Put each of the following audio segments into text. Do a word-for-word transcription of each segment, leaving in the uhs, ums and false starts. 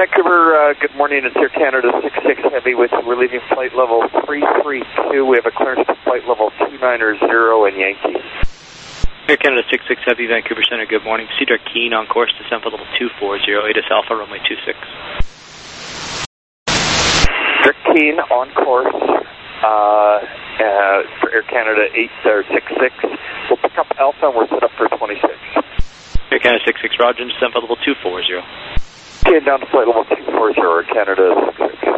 Vancouver, uh, good morning. It's Air Canada six six Heavy with we're leaving flight level three three two. We have a clearance to flight level two nine zero in Yankee. Air Canada six six Heavy, Vancouver Center, good morning. Cedar Keene on course, descent for level two four zero, A D I S Alpha, runway two six. Cedar Keene on course uh, uh, for Air Canada eight six six. We'll pick up Alpha and we're set up for twenty-six. Air Canada six six Roger, descent for level two four zero. Keene down to flight level two four zero, Air Canada six six.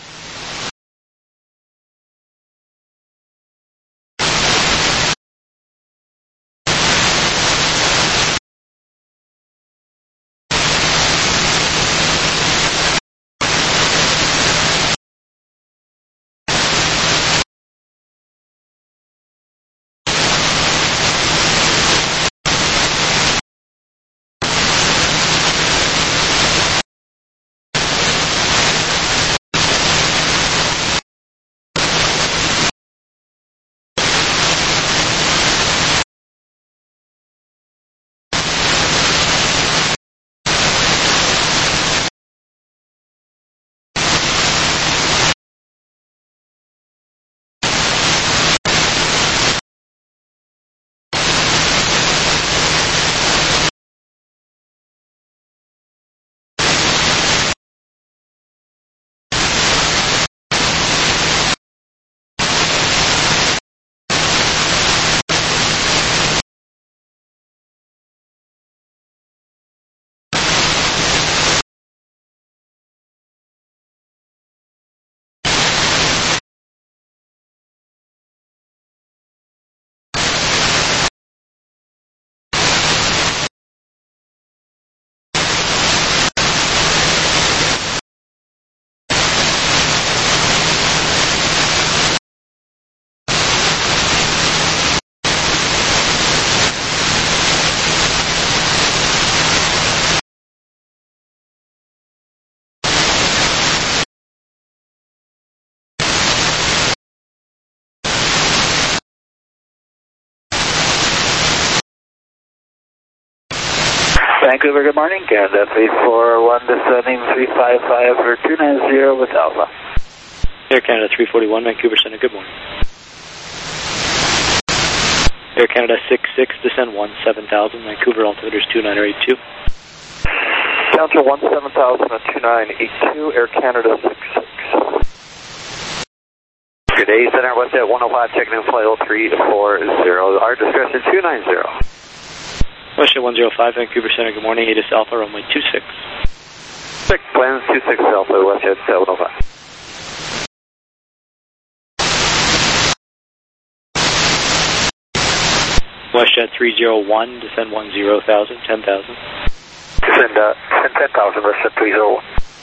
Vancouver, good morning. Canada three four one descending three five five for two nine zero with Alpha. Air Canada three forty-one, Vancouver Center, good morning. Air Canada six six, descend one seven thousand, Vancouver altimeter is two nine eight two. Down to one seven thousand and two nine eight two, Air Canada six six. Good day, Center, what's that one oh five, checking in flight level three four zero, our discretion two nine zero. Westjet one zero five, Vancouver Center, good morning, A D I S Alpha, runway two six. Six, plans two six Alpha, Westjet seven oh five. Westjet three zero one, descend one zero thousand, ten thousand. Descend, uh, descend ten thousand, Westjet three zero one.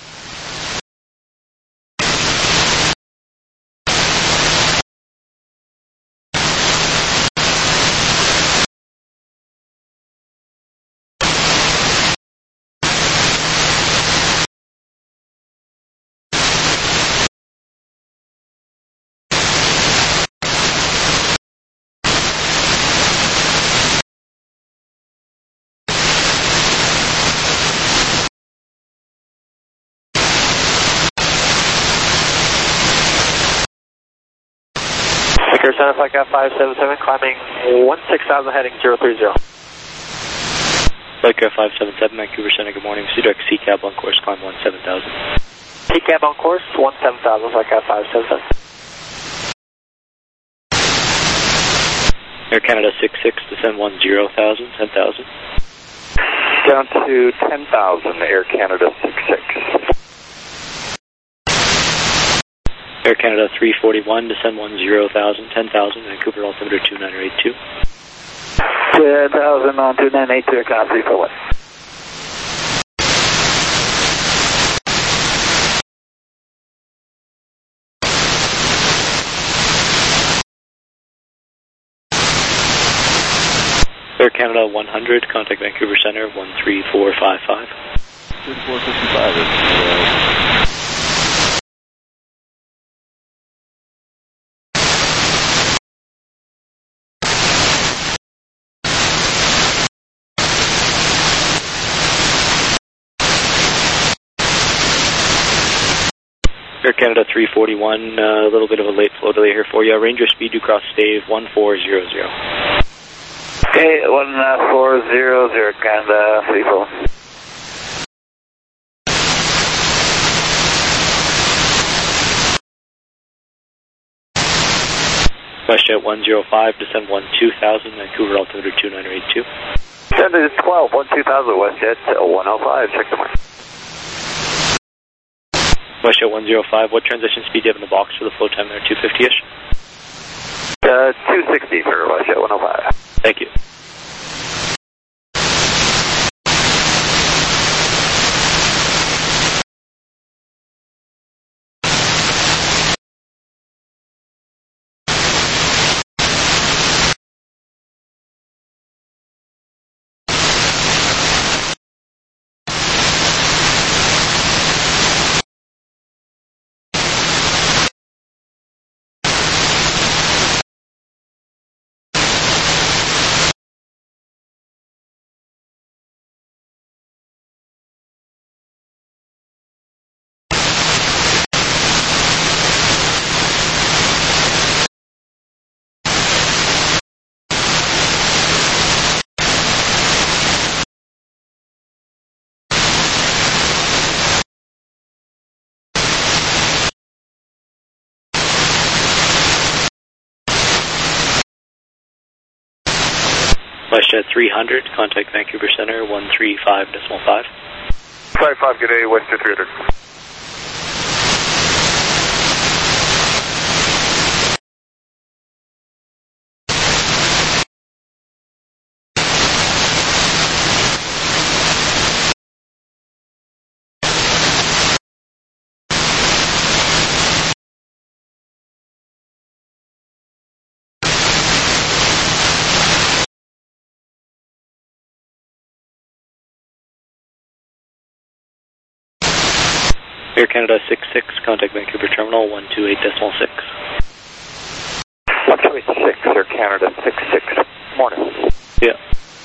Center Flight Cat five seven seven, climbing one six thousand, heading zero three zero. Flight Cat five seven seven, Vancouver Center, good morning. Cedar C cab on course, climb one seven thousand. C cab on course, one seven thousand, Flight Cat five seven seven. Air Canada six six, descend one zero thousand, ten thousand. Down to ten thousand, Air Canada six six. Air Canada three forty-one, descend one zero thousand, ten thousand, Vancouver altimeter two nine eight two. ten thousand on two nine eight two, Air Canada three forty-one. Air Canada one hundred, contact Vancouver Center one three four five five. four fifty-five is Air Canada three forty-one, uh, a little bit of a late flow delay here for you. Ranger speed to cross Dave one four zero zero. Okay, one four zero zero, Canada three four. WestJet one zero five, descend one two thousand, Vancouver altimeter two nine eight two. Descend to twelve, one two thousand, WestJet one oh five, check the mark. WestJet one zero five, what transition speed do you have in the box for the flow time there, two fifty-ish? Uh, two sixty for WestJet one oh five. Thank you. WestJet three hundred, contact Vancouver Center one three five decimal five. five five, good day, WestJet three hundred. Air Canada six six, contact Vancouver Terminal one two eight decimal six. one two eight six, Air Canada six six, morning. Yeah.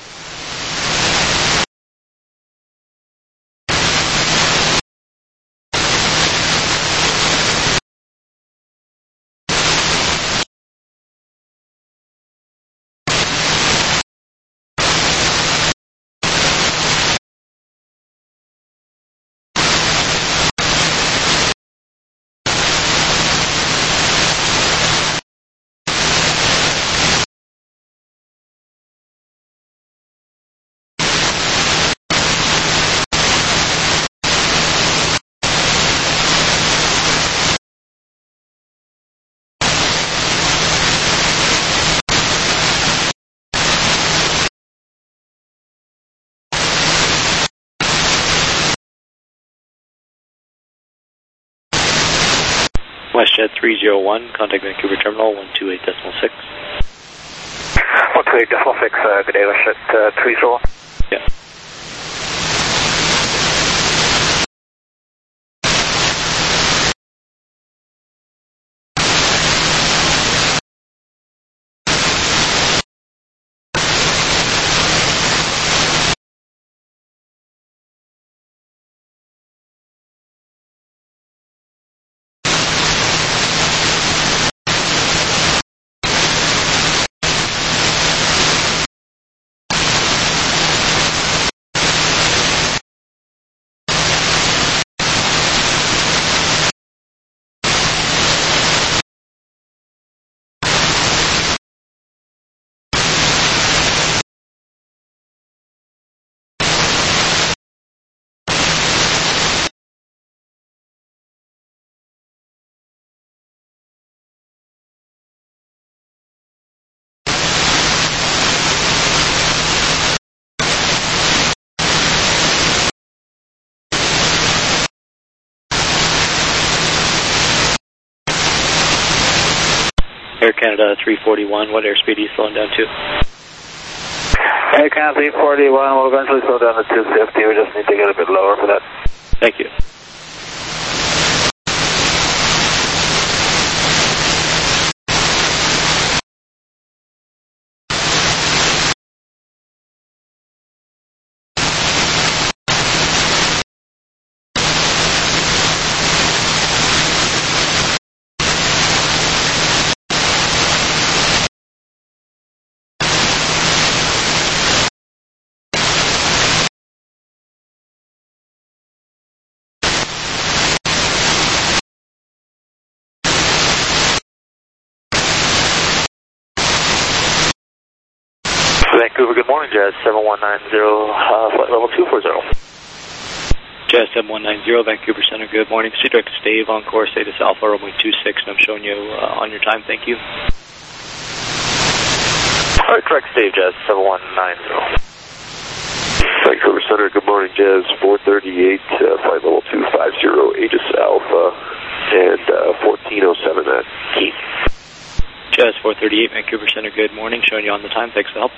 WestJet three zero one, contact Vancouver Terminal one two eight decimal six. one two eight decimal six, uh, good day, WestJet uh, three zero one. Yeah. Air Canada three forty-one, what airspeed are you slowing down to? Air Canada three forty-one will eventually slow down to two fifty, we just need to get a bit lower for that. Thank you. Vancouver, good morning, Jazz seven one nine zero, uh, flight level two four zero. Jazz seven one nine zero, Vancouver Center, good morning. Proceed direct to Dave on course Eta Alpha Romeo two six, and I'm showing you uh, on your time, thank you. Alright, correct Dave, Jazz seven one nine zero. Vancouver Center, good morning, Jazz four thirty-eight, uh, flight level two five zero, Aegis Alpha, and uh, fourteen oh seven at Keene. Jazz four thirty-eight, Vancouver Center, good morning. Showing you on the time. Thanks for the help.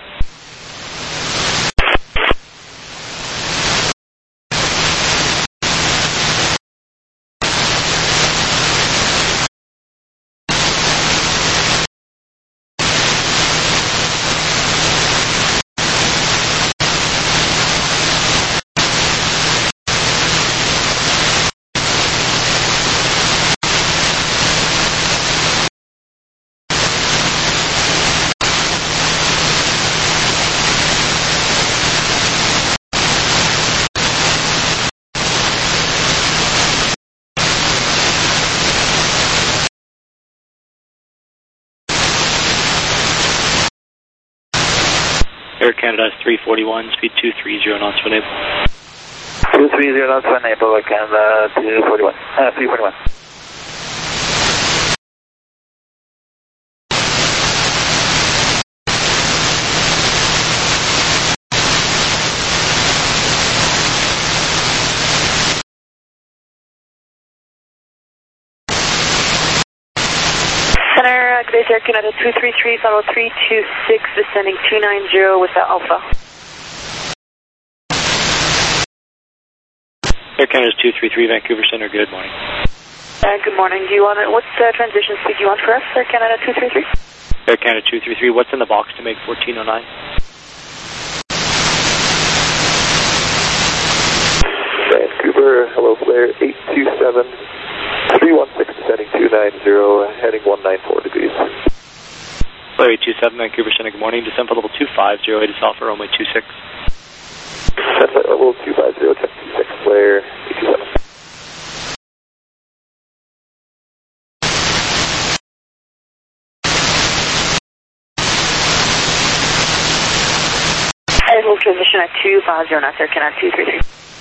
Air Canada three forty-one, speed two three zero knots for enable. two three zero knots for enable, Air Canada two forty-one, uh, three forty-one. Center, uh, good day, Air Canada two three three, follow three two six, descending two nine zero with the Alpha. Air Canada two three three, Vancouver Center, good morning. Uh, good morning. Do you want it? What's the uh, transition speed you want for us, Air Canada two three three? Air Canada two three three, what's in the box to make fourteen oh nine? Vancouver, hello flare, eight two seven, three one six, descending two nine zero, heading one nine four degrees. Flare eight two seven, Vancouver Center, good morning. Descend for level two five zero, Eta Alpha Romeo two six. Descend flight level two five zero, ten two six, flare eight two seven. I will transition at two five zero knots, Air Canada two three three.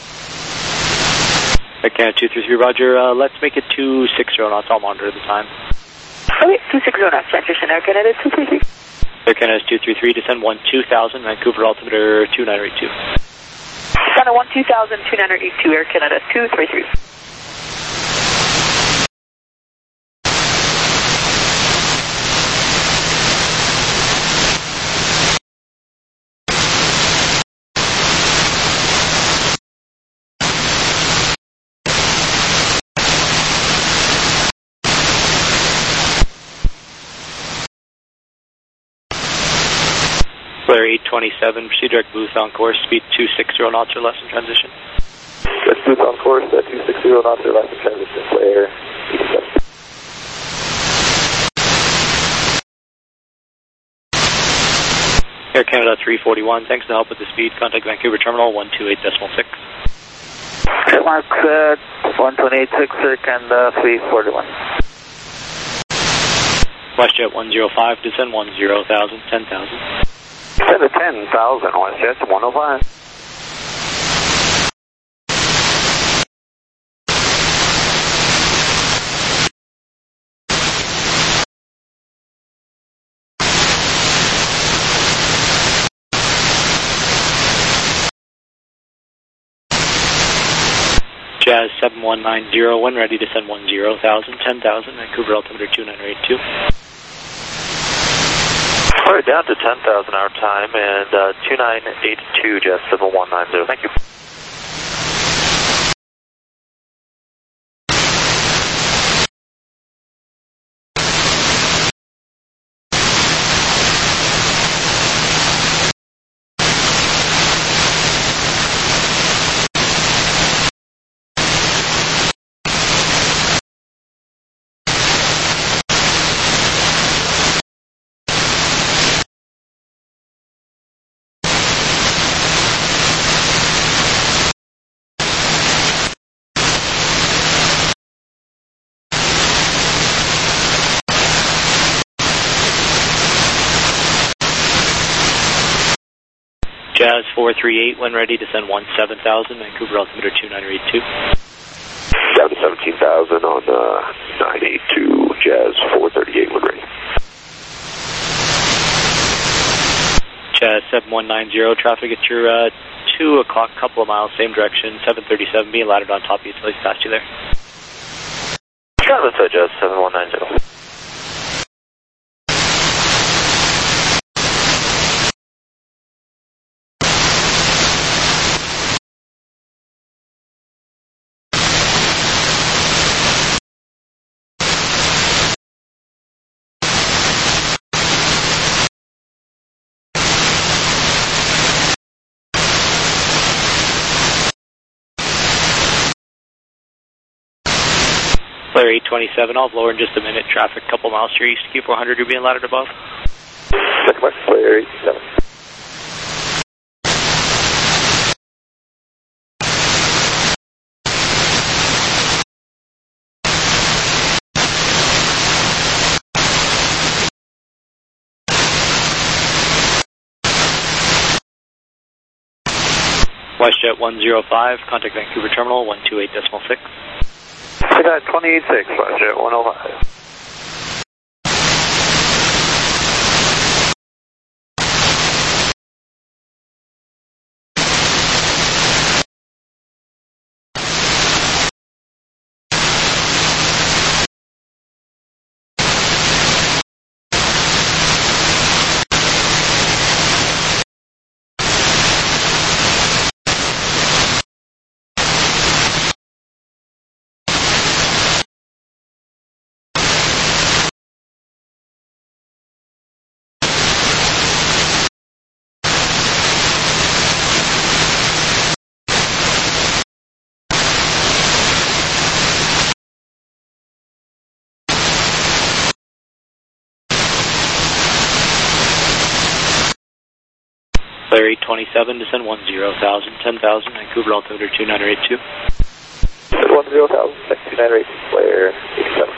Air Canada two three three, roger. Uh, let's make it two six zero knots. I'll monitor the time. Okay, two six zero knots, transition, Air Canada two three three. Air Canada two three three, descend one two thousand, Vancouver altimeter two nine eight two. Center one two thousand, two nine eight two, Air Canada two three three. Flare eight twenty-seven, proceed direct booth on course, speed two six zero knots or less in transition. Let's booth on course at two six zero knots or less in transition, flare eight two seven. Air Canada three forty-one, thanks for the help with the speed. Contact Vancouver Terminal one two eight point six. Mark uh, one twenty-eight six, Air Canada three forty-one. WestJet one zero five, descend one zero thousand, ten thousand. Descend to ten thousand, WestJet one oh five. Jazz seven one nine zero, when ready to send one zero thousand, ten thousand, Vancouver altimeter two nine eight two. Alright, down to ten thousand our time and uh, two nine eight two, Jazz seven one nine zero. Thank you. Jazz four three eight, when ready, descend one seven thousand, Vancouver altimeter two nine eight two. Down to seventeen thousand on uh, nine eight two, Jazz four thirty-eight when ready. Jazz seven one nine zero, traffic at your uh, two o'clock, couple of miles, same direction, seven thirty-seven, being laddered on top of you until he's past you there. Travis, Jazz seven one nine zero. Flare eight twenty-seven, I'll lower in just a minute. Traffic, couple miles to your east, Q four hundred, you're being laddered above. Second West, Flare eight seven. WestJet one zero five, contact Vancouver Terminal one two eight decimal six. Cadet twenty-eight six, WestJet one oh five. Flare eight twenty-seven, descend one zero thousand, ten thousand, Vancouver altimeter two nine eight two. Descend one zero thousand, two nine eight, Flare eighty-seven.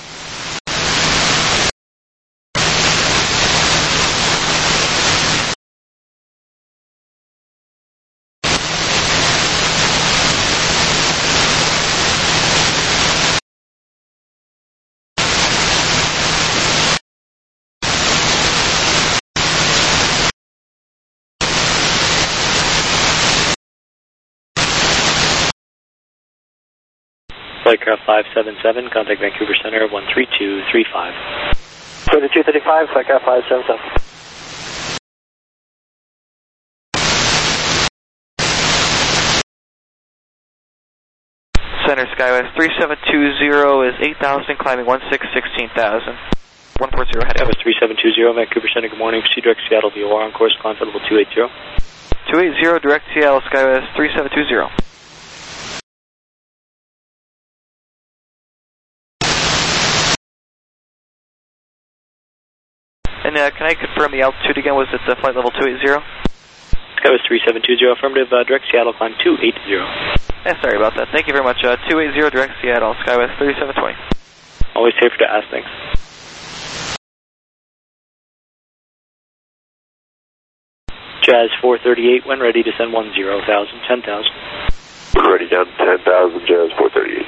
Flightcraft five seven seven, contact Vancouver Center one three two three five. thirty-two thirty-five, Flightcraft five seven seven. Center Skywest three seven two zero is eight thousand, climbing one six sixteen thousand. one four zero heading. Skywest three seven two zero, Vancouver Center, good morning. Proceed direct Seattle V O R on course, climb for level two eight zero. two eight zero, direct Seattle Skywest three seven two zero. And uh, can I confirm the altitude again? Was it uh, flight level two eight zero? Skywest three seven two zero, affirmative, uh, direct Seattle, climb two eight zero. Yeah, sorry about that. Thank you very much. Uh, two eight zero, direct Seattle, Skywest thirty-seven twenty. Always safer to ask things. Jazz four thirty-eight, when ready, descend one zero thousand, ten thousand. When ready, down to ten thousand, Jazz four thirty-eight.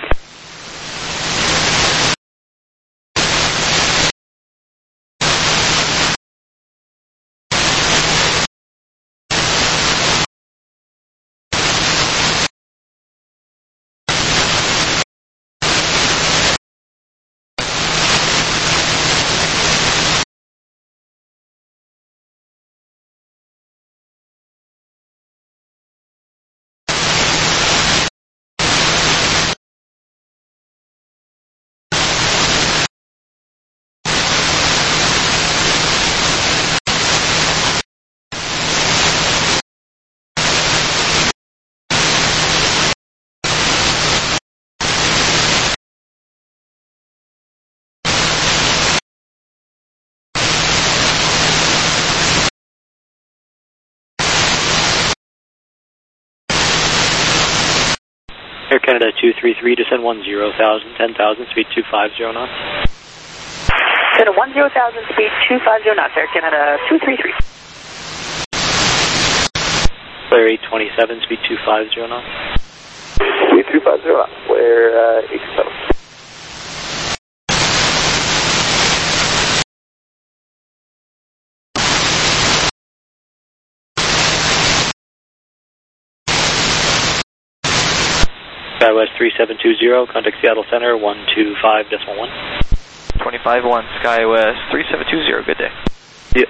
Air Canada two three three, descend one zero thousand, ten thousand, speed two five zero knots. Canada one zero thousand, speed two five zero knots, Air Canada two three three. Flare eight twenty-seven, speed two five zero knots. Speed two five zero knots, Flare uh, eighty-seven. SkyWest three seven two zero, contact Seattle Center, one two five decimal one. twenty-five one, SkyWest three seven two zero, good day. Yep.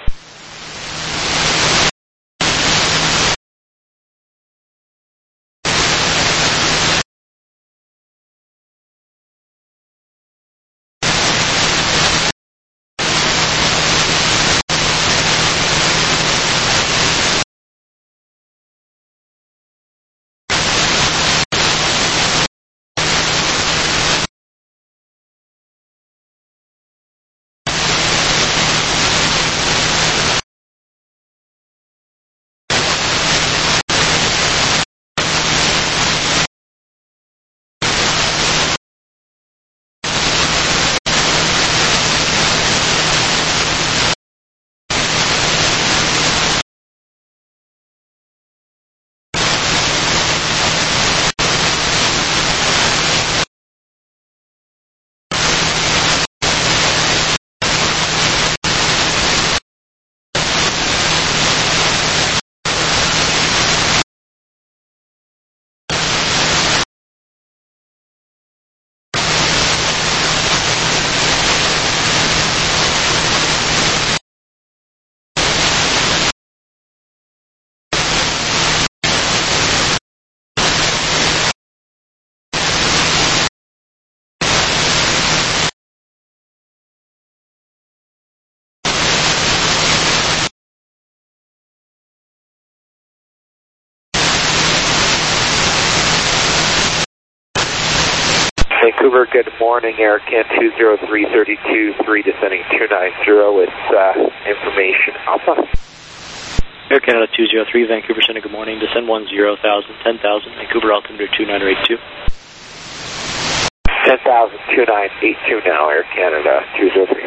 Vancouver, good morning, Aircan two zero three three two three descending two nine zero with uh, information Alpha. Air Canada two zero three, Vancouver Center, good morning, descend one zero thousand, ten thousand, Vancouver altimeter two nine eight two. ten thousand, two nine eight two now, Air Canada two zero three.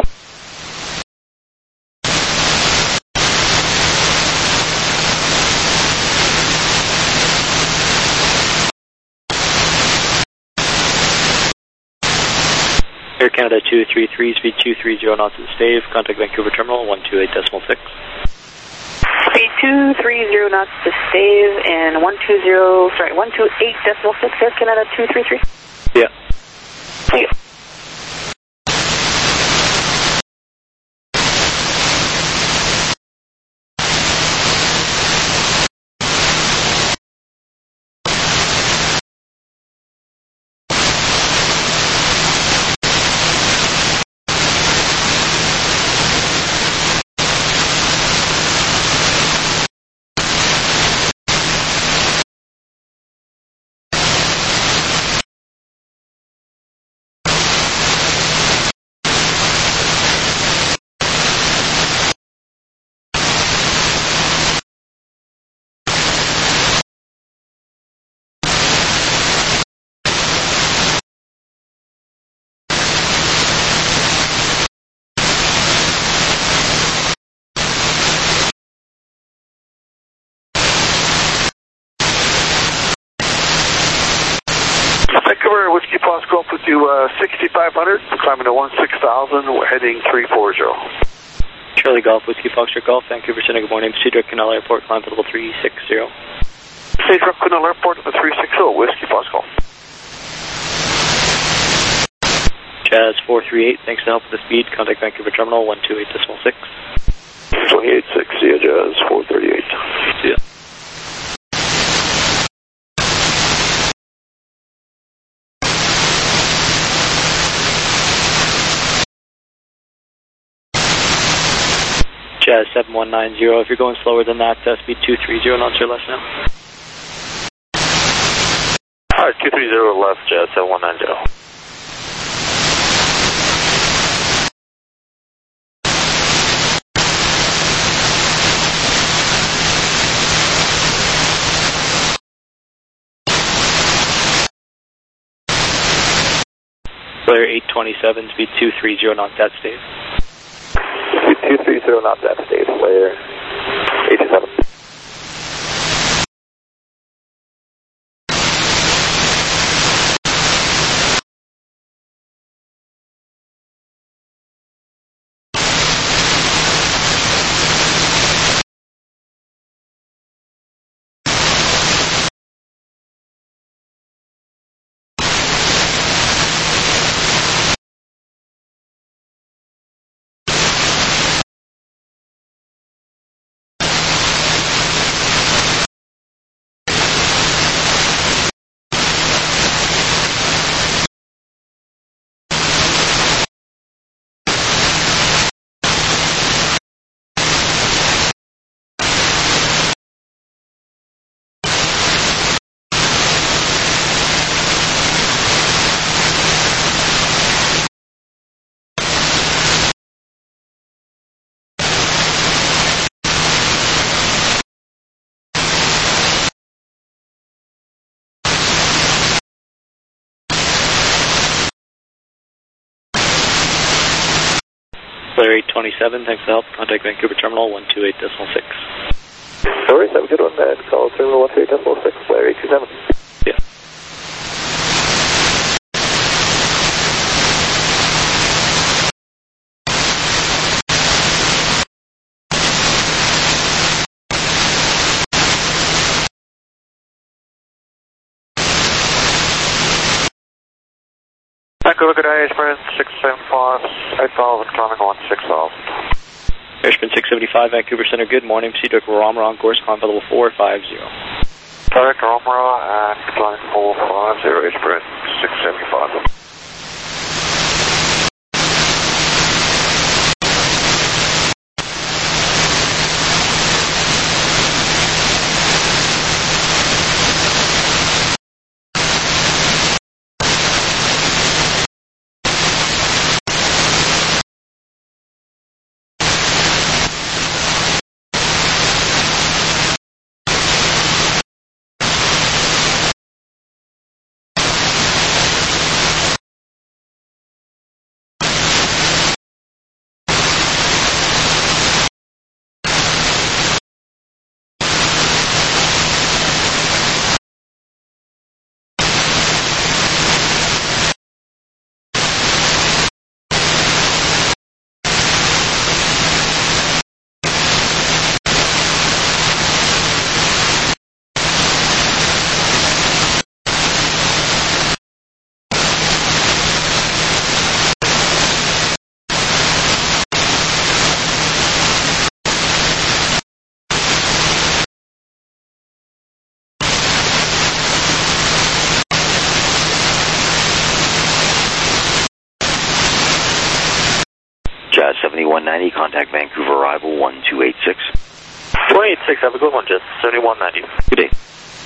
Air Canada two three three, speed two three zero knots at Stave, contact Vancouver Terminal one two eight decimal six. Speed two three zero knots to Stave and one two zero, sorry, one two eight decimal six, Air Canada two three three. Yeah. Yeah. Vancouver, Whiskey Fox Golf with you, uh, sixty-five hundred, climbing to one six thousand, we're heading three four zero. Charlie Golf, Whiskey Foxtrot Golf, Vancouver Center, good morning, Cedric Canal Airport, climb to level three six zero. Cedric Canal Airport at the three six zero, Whiskey Fox Golf. Jazz four three eight, thanks for the help with the speed, contact Vancouver Terminal one two eight decimal six. twenty-eight six, see ya, Jazz four thirty-eight. See ya. Jazz seven one nine zero, if you're going slower than that, uh, speed two three zero knots or less now. Alright, two three zero left, Jazz seven one nine zero. Flare eight twenty-seven, speed two three zero knots at Stave. Speed two three zero knots at Stave, Flare eighty-seven. Larry eight twenty-seven, thanks for the help. Contact Vancouver Terminal one two eight decimal six. No worries, have a good one, man. Call Terminal one two eight decimal six, Larry eight two seven. Yeah. Vancouver, good day, Airsprint six seven five, eight thousand, climbing one six thousand. Airsprint six seventy-five, Vancouver Center, good morning. Proceed to Ramra on course, climb level four five zero. Direct Ramra and climb four five zero, Airsprint six seventy-five. Jazz seventy-one ninety, contact Vancouver arrival one two eight six. two eight six, have a good one, Jazz seventy-one ninety. Good day.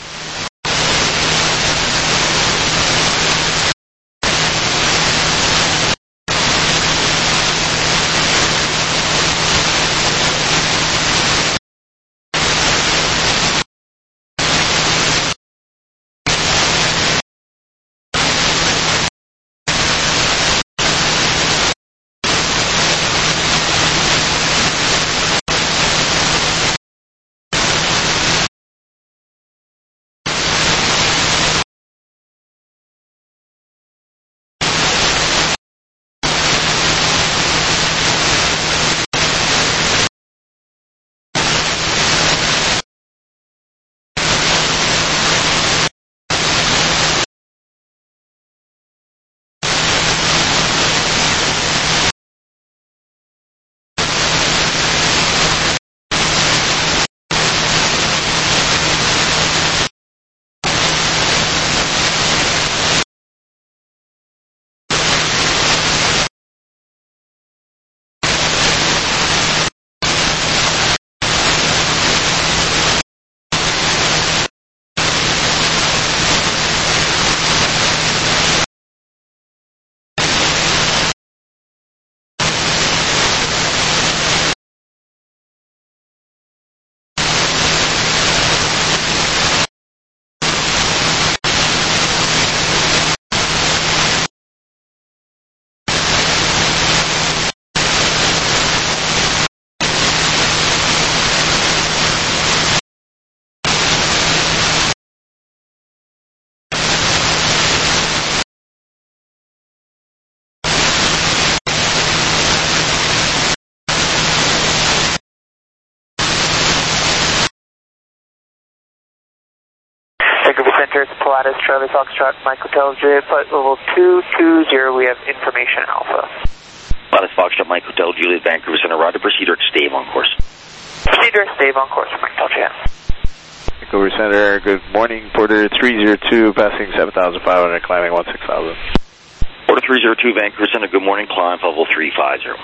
Vancouver Center, it's Pilatus, Charlie Foxtrot, Mike Hotel, Juliet, flight level two two zero, we have information Alpha. Pilatus Foxtrot, Mike Hotel, Juliet, Vancouver Center, roger, proceed direct stave on course. Proceed direct stave on course, Mike Hotel, Juliet. Vancouver Center, good morning. Porter three zero two, passing seven thousand five hundred, climbing one six thousand. Porter three zero two, Vancouver Center, good morning, climb level three five zero.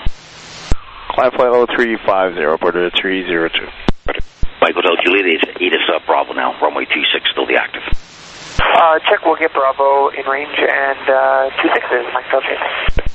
Climb flight level three five zero, Porter three zero two. Mike Hotel, Juliet, eight is uh, Bravo now, runway two six, still the active. Uh, check, we'll get Bravo in range, and uh, two six is Mike Hotel, Juliet.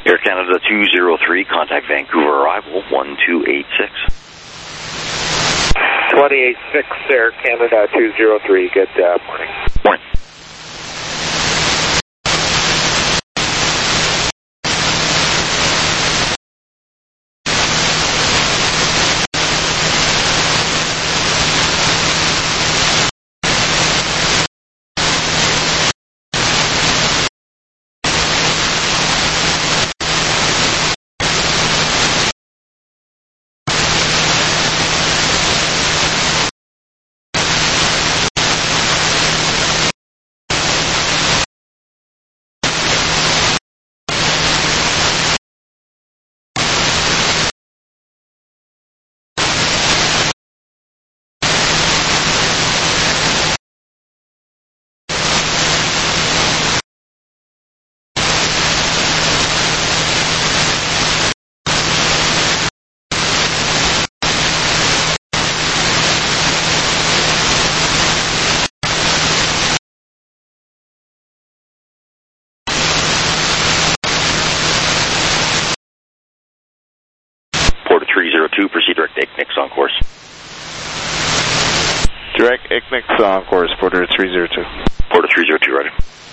Air Canada two zero three, contact Vancouver arrival one two eight six. twenty-eight six, Air Canada two zero three, good uh, morning. Morning. three zero two, proceed direct to I C N I C on course. Direct I C N I C on course, Porter three zero two. Porter three zero two, ready.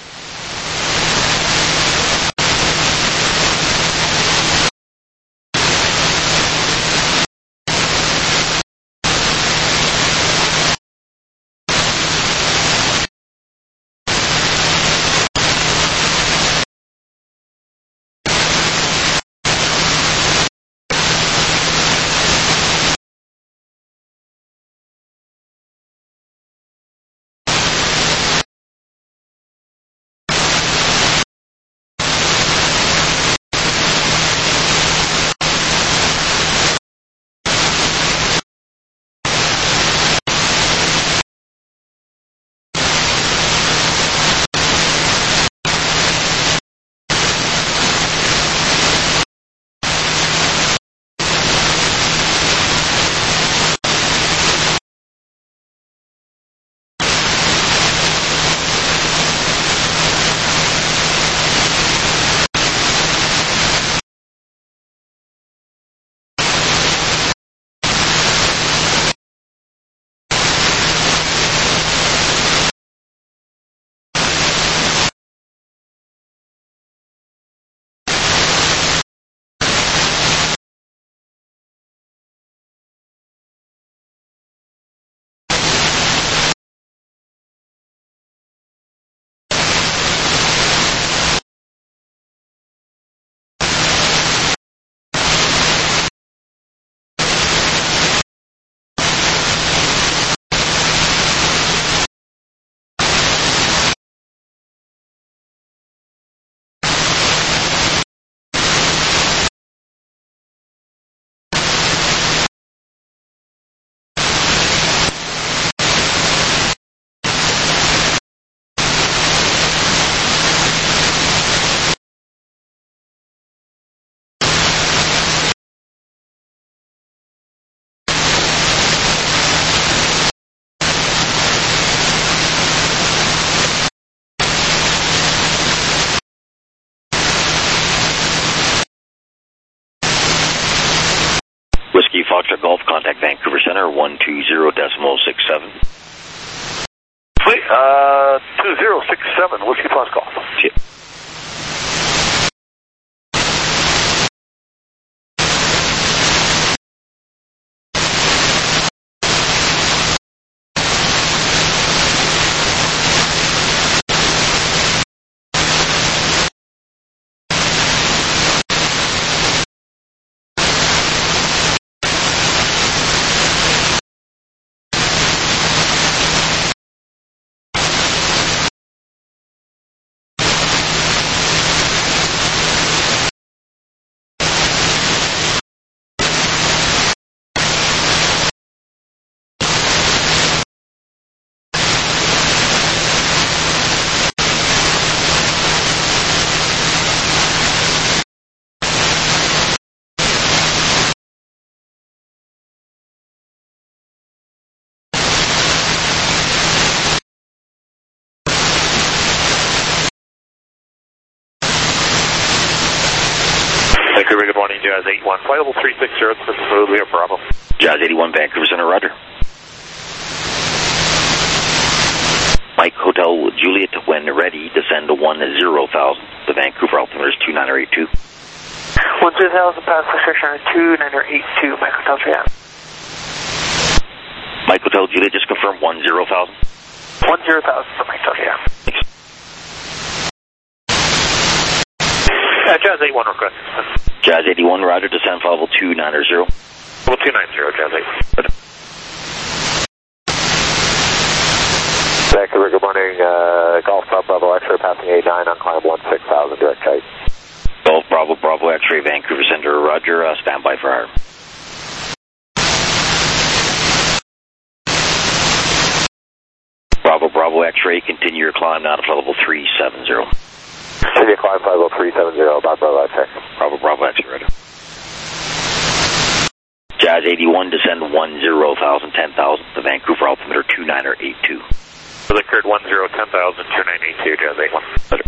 Whiskey Foxtrot Golf, contact Vancouver Center, one two zero decimal six seven. Wait, uh, two zero six seven, Whiskey Fox Golf. Yeah. Jazz eighty-one, flight level three six zero, this is smoothly a Bravo. Jazz eighty-one, Vancouver Center, roger. Mike Hotel Juliet, when ready, descend to one zero thousand. The Vancouver altimeter is two nine eight two. one two thousand, pass position two nine eight two, Mike Hotel Juliet. Mike Hotel Juliet, just confirm one zero thousand. one zero thousand for Mike Hotel Juliet. Thanks. Uh, Jazz eighty-one request. Jazz eighty-one, roger, descend flight level two nine zero. Level two nine zero, Jazz eighty-one. Vancouver, good morning. Uh, Golf Bravo Bravo X-ray passing eight nine on climb one six thousand, direct height. Golf Bravo Bravo X-ray, Vancouver Center, roger, uh, standby for hire. Bravo Bravo X-ray, continue your climb now to flight level three seven zero. Continue climb flight level three seven zero, Bob Bravo X-ray. Bravo Bravo X-ray, roger. Jazz eighty-one, descend one zero thousand, ten thousand. The Vancouver altimeter two nine eight two. For the current one zero ten thousand, two nine eight two, Jazz eighty-one. Roger.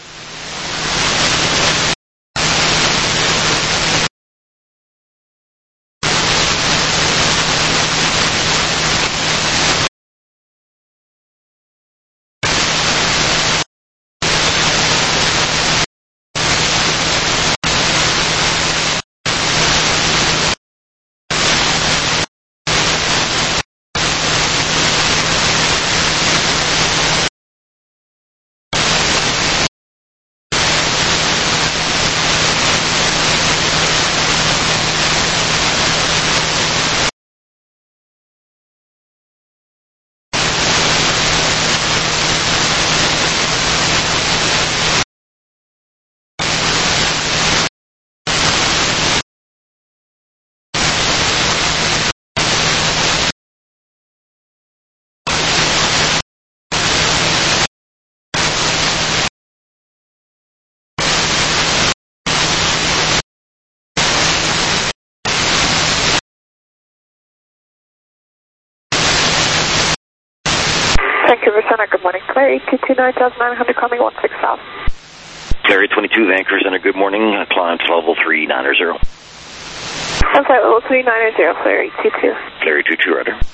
Vancouver Center, good morning. Clary, two two nine nine hundred, coming one six thousand. Clary twenty-two, Vancouver Center, good morning. Uh, climb to level three nine zero. I'm sorry, level three nine zero, Clary, two two. Clary two two, roger.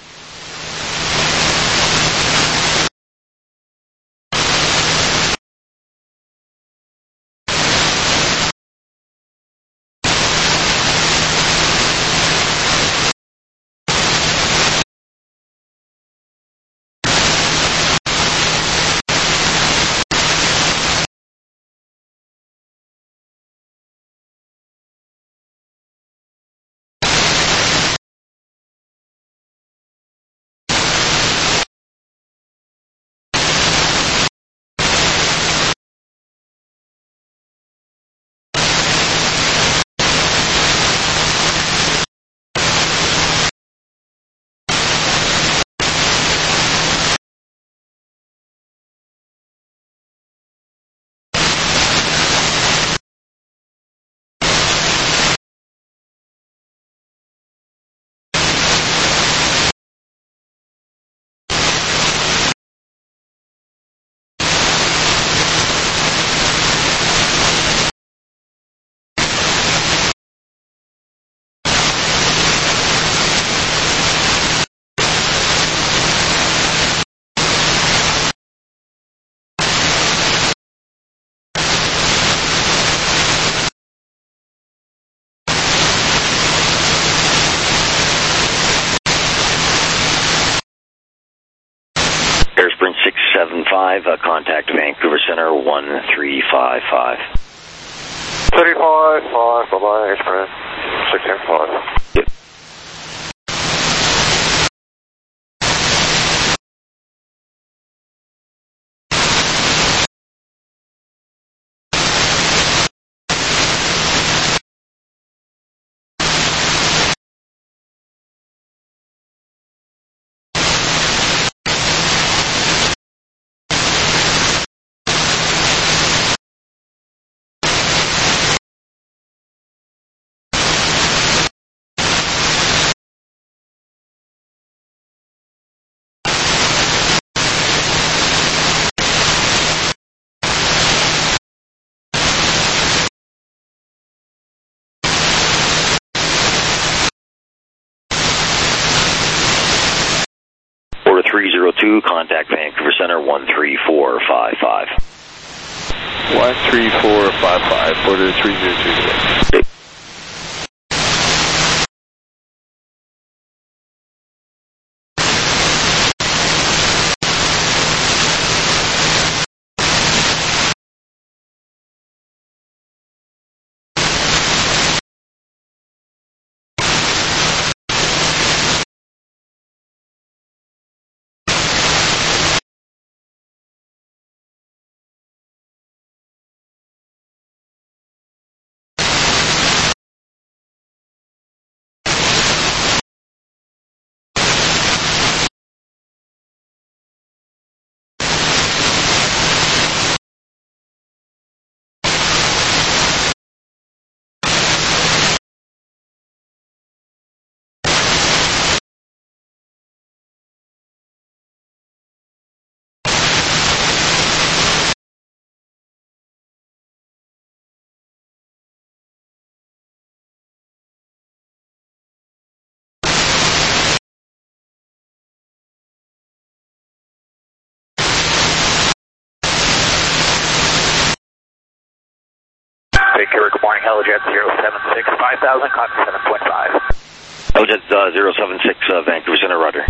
Airsprint six seven five, uh, contact Vancouver Center one three five five. thirty-five five, bye-bye, Airsprint six seven five. Yep. two, contact Vancouver Center one three four five five. one three four five five, border three zero two six. Vancouver, good morning, Helijet zero seven six, five thousand, contact seven point five. Helijet uh, zero seven six, uh, Vancouver Center, roger.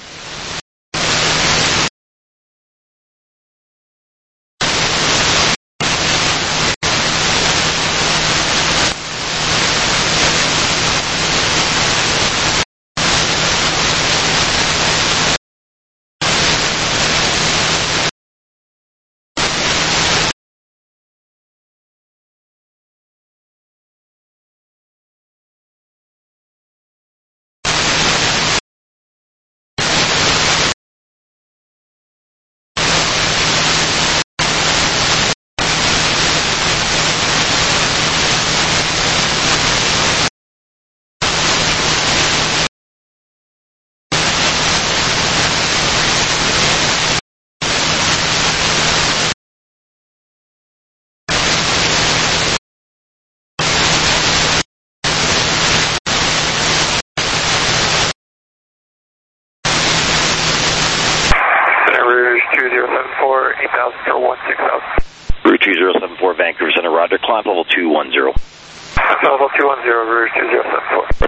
two zero seven four, eight thousand for one six thousand. Route two zero seven four, Vancouver Center, roger. Climb level two one zero. Level two one zero, Route two zero seven four.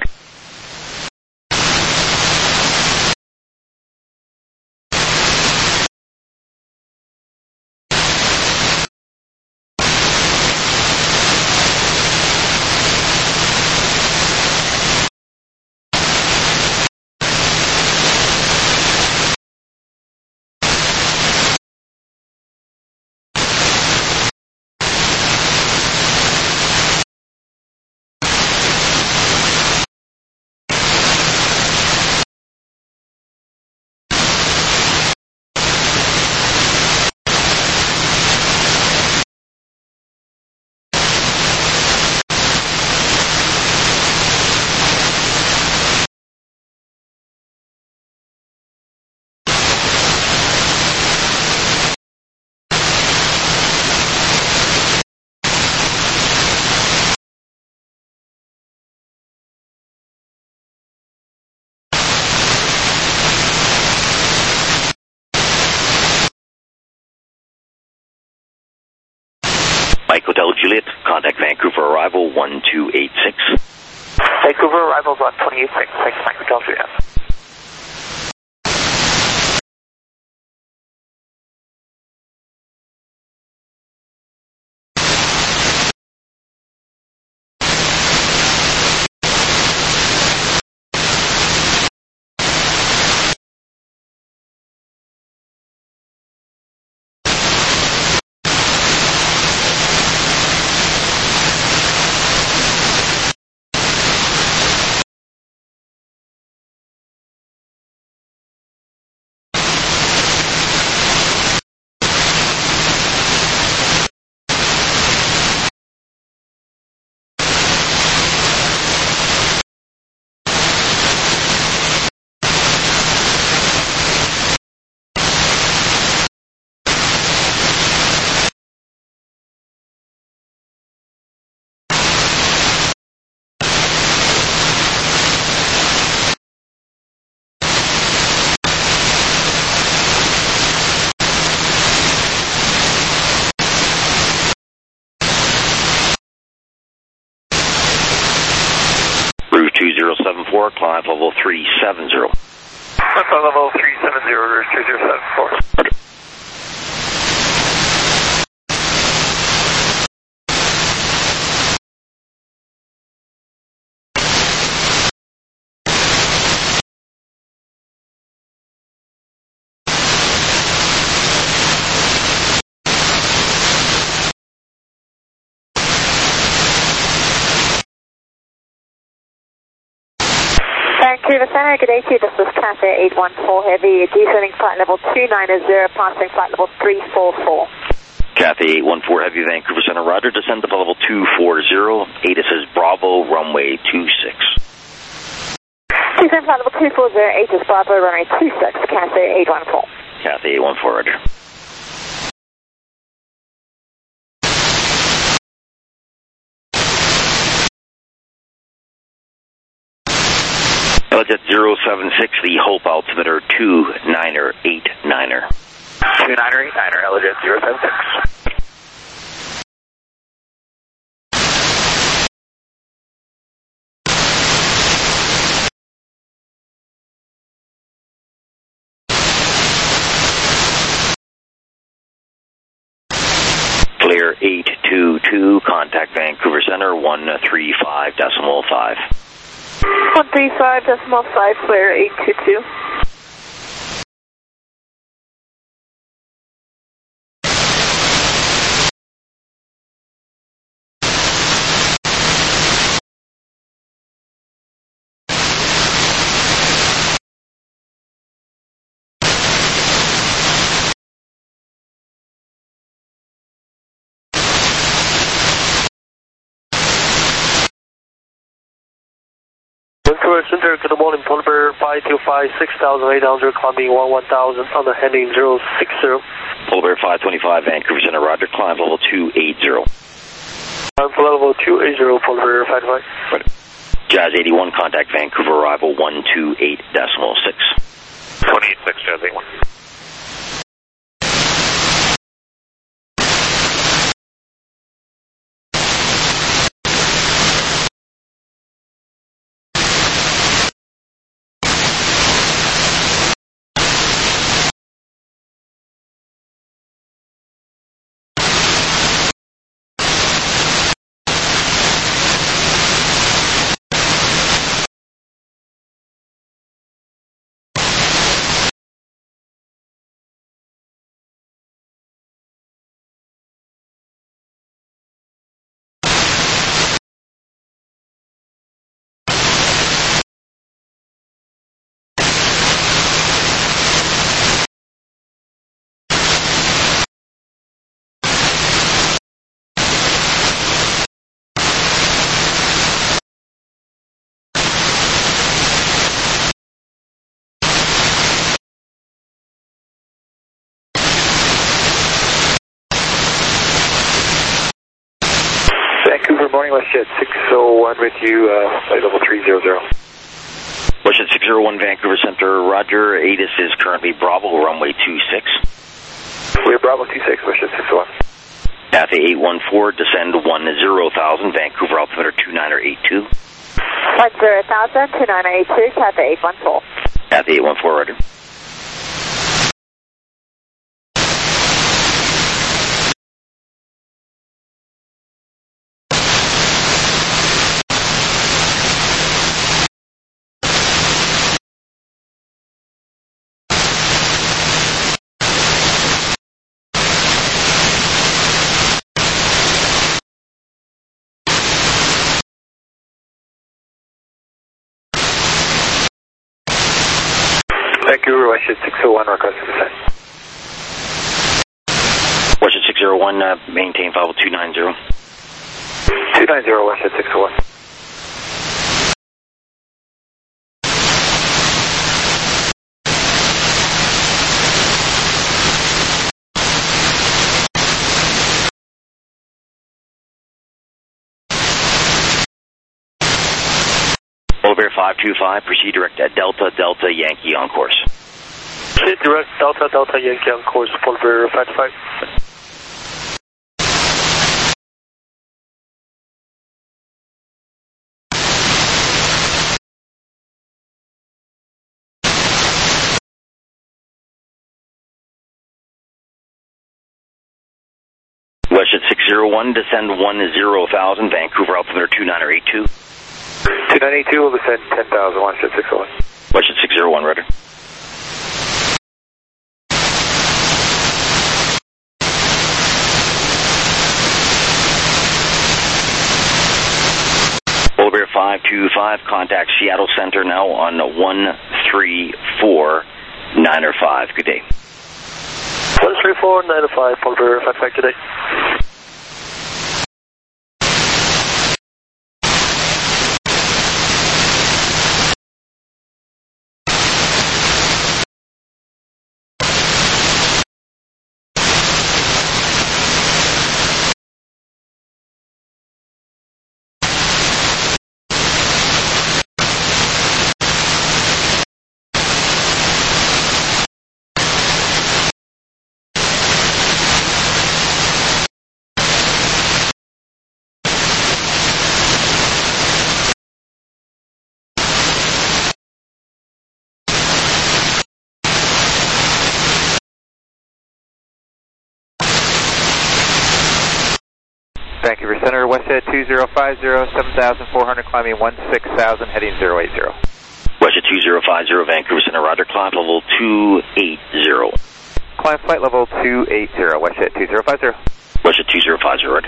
Mike Hotel Juliet, contact Vancouver arrival one two eight six. Vancouver arrivals on twenty-eight six, thanks Mike Hotel Juliet. four, climb level three seven zero. That's on level three seven zero, two zero seven four. Vancouver Center, good day to you. This is Cathay eight one four Heavy, descending flight level two nine zero, passing flight level three four four. Cathay eight one four Heavy, Vancouver Center, roger, descend to level two four zero, A T I S is Bravo, runway two six. Descend flight level two four zero, A T I S Bravo, runway two six, Cathay eight one four. Cathay eight one four, roger. Jet zero seven six, the Hope altimeter two niner eight niner. two niner eight niner, Jet zero seven six. Clear eight two two, contact Vancouver Center one three five decimal five. one three five decimal five, clear eight two two. Vancouver Center, good morning, Polar Bear five two five, six thousand eight hundred, climbing one one thousand on the heading zero six zero. Polar Bear five twenty-five, Vancouver Center, roger, climb level two eight zero. Climb level two eight zero, Polar Bear five five. Right. Jazz eighty-one, contact Vancouver, arrival one two eight decimal six. twenty-eight six, Jazz eighty-one. Vancouver, morning, WestJet six oh one with you, uh, flight level three zero zero. WestJet six oh one, Vancouver Center, roger, A T I S is currently Bravo, runway two six. We're Bravo two six, WestJet six oh one. Cathay eight one four, descend one zero thousand, Vancouver altimeter two niner eight two. one zero thousand, two niner eight two, Cathay eight one four. Cathay eight one four, roger. Vancouver, WestJet six oh one, requesting descent. WestJet six oh one, uh, maintain flight level two nine zero. two nine zero, WestJet six oh one. Polar Bear five two five, proceed direct at Delta, Delta, Yankee on course. Direct Delta, Delta, Yankee on course, Polar Bear five five. zero one, descend one zero thousand, Vancouver altimeter two nine eight two. two nine eight two will descend ten thousand, Westjet six oh one. Westjet six oh one, roger. Polar Bear five two five, contact Seattle Center now on one three four nine five. Good day. one three four nine five, Polar Bear five five, good day. Vancouver Center, Westjet two zero five zero, seven thousand four hundred, climbing one six thousand, heading zero eight zero. Westjet two zero five zero, Vancouver Center, roger, climb level two eight zero. Climb flight level two eight zero, Westjet two zero five zero. Westjet two zero five zero, roger.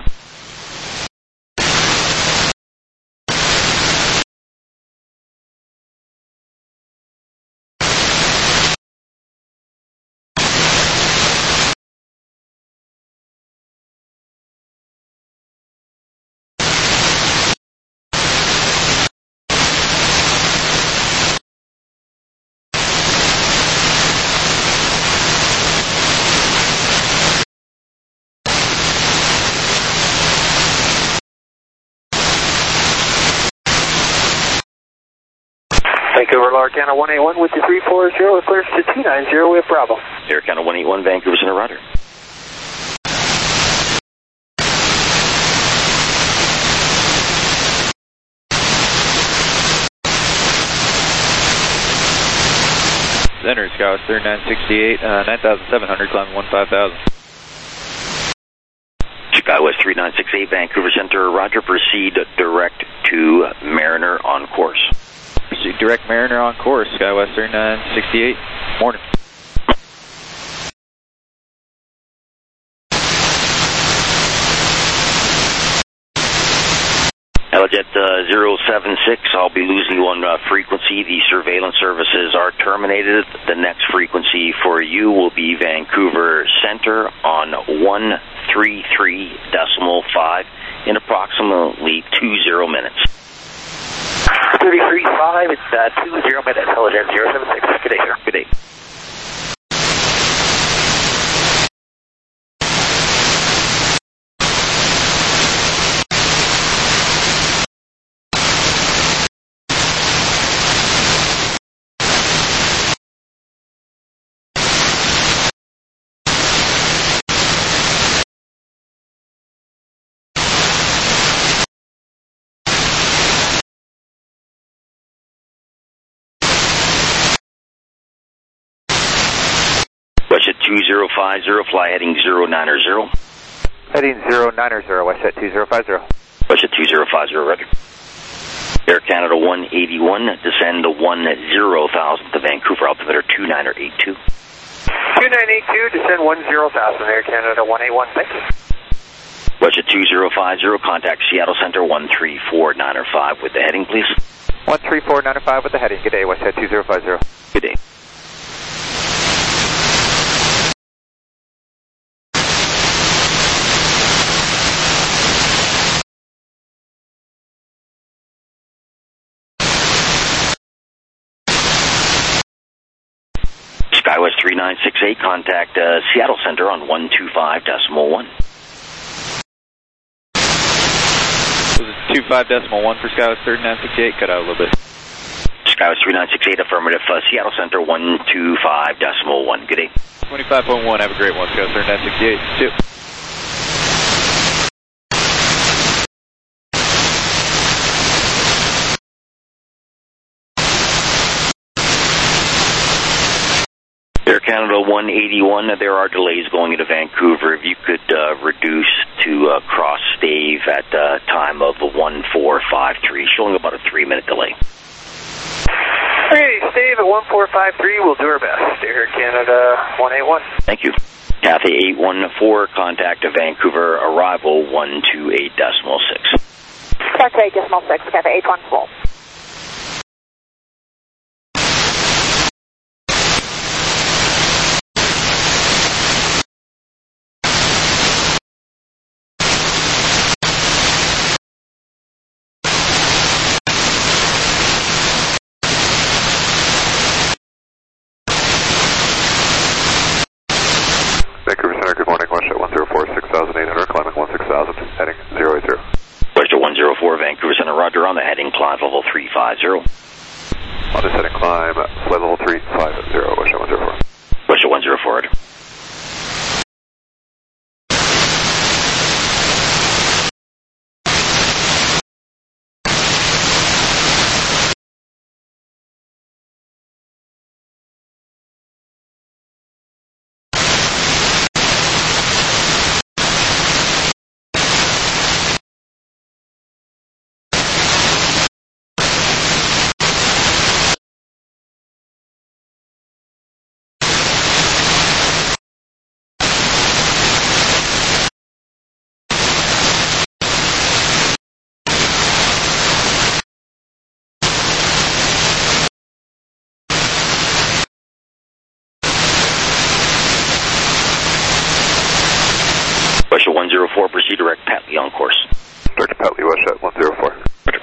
Vancouver, Larcana one eight one with the three four zero, clears to two nine zero, we have Bravo. Air Canada one eight one, Vancouver Center, roger. Center, Scout thirty-nine sixty-eight, uh, nine thousand seven hundred, climbing one five thousand. SkyWest three nine six eight, Vancouver Center, roger, proceed direct to Mariner on course. Proceed direct Mariner on course, SkyWest thirty-nine sixty-eight, morning. Helijet uh, zero seven six, I'll be losing you on uh, frequency. The surveillance services are terminated. The next frequency for you will be Vancouver Center on one three three decimal five in approximately two zero minutes. thirty-three five, it's uh, two zero minutes, Helijet zero seven six. Good day, sir. Good day. Westjet two zero five zero, fly heading zero nine zero. Heading zero nine zero, Westjet two zero five zero. Westjet two zero five zero, roger. Air Canada one eighty-one, descend to one zero thousand to Vancouver altimeter two nine eight two. two nine eight two, descend one zero thousand, Air Canada one eight one, thank you. Westjet two zero five zero, contact Seattle Center one three four nine five with the heading, please. one three four nine five with the heading. Good day, Westjet two zero five zero. Good day. SkyWest three nine six eight, contact uh, Seattle Center on one two five decimal one. Was it two five decimal one for SkyWest thirty-nine sixty-eight? Cut out a little bit. SkyWest three nine six eight, affirmative, uh, Seattle Center one two five decimal one. Good day. twenty-five point one, have a great one, SkyWest thirty-nine sixty-eight. Two. Air Canada Canada one eighty-one, there are delays going into Vancouver. If you could uh, reduce to uh, cross Stave at a uh, time of one four five three, showing about a three-minute delay. Okay, Stave at one four five three, we'll do our best. Air Canada one eighty-one. Thank you. Cathay eight one four, contact to Vancouver, arrival one two eight decimal six. Cathay decimal six, Cathay eight one four. Vancouver Center, good morning. Westjet one zero four, six thousand eight hundred, climbing one six thousand, heading zero eight zero. Westjet one zero four, Vancouver Center, roger, on the heading, climb level three five zero. On this heading, climb, flight level three five zero, Westjet one zero four. Westjet one zero four. Westjet one zero four, proceed direct Patley on course. Direct Patley, Westjet one zero four. Roger.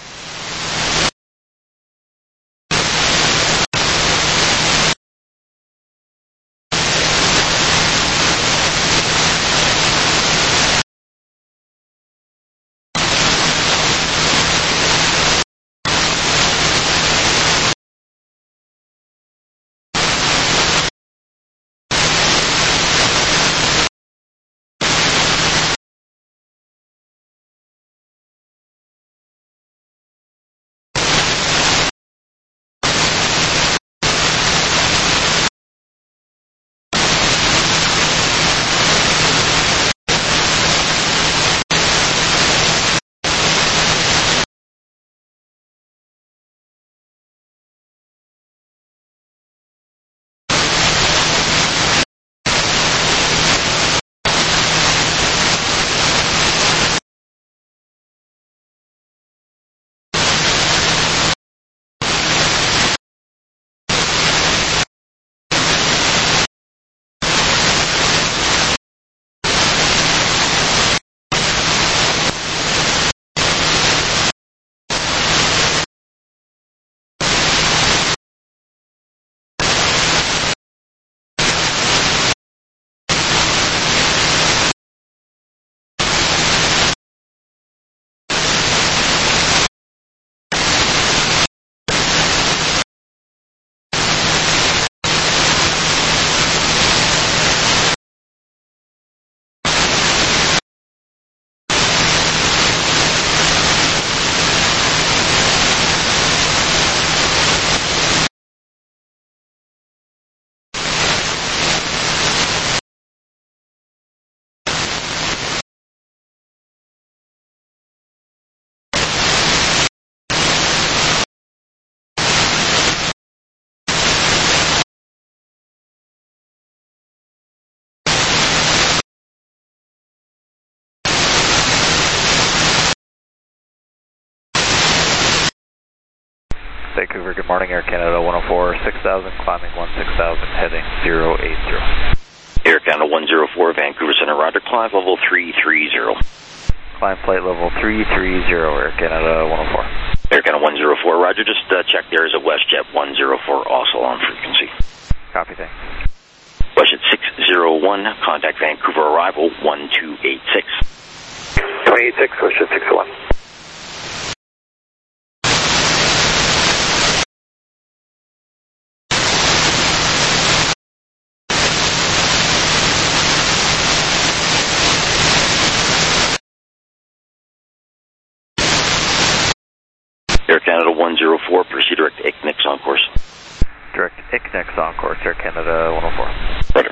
Vancouver, good morning, Air Canada one oh four, six thousand, climbing one six thousand, heading zero eight zero. Air Canada one zero four, Vancouver Center, roger, climb level three three zero. Climb flight level three three zero, Air Canada one oh four. Air Canada one zero four, roger, just uh, check there is a WestJet one zero four also on frequency. Copy, thanks. WestJet six zero one, contact Vancouver, arrival one two eight six. two eight six, WestJet six oh one. Air Canada one zero four, proceed direct Ignix on course. Direct I C N X on course, Air Canada one oh four. Roger.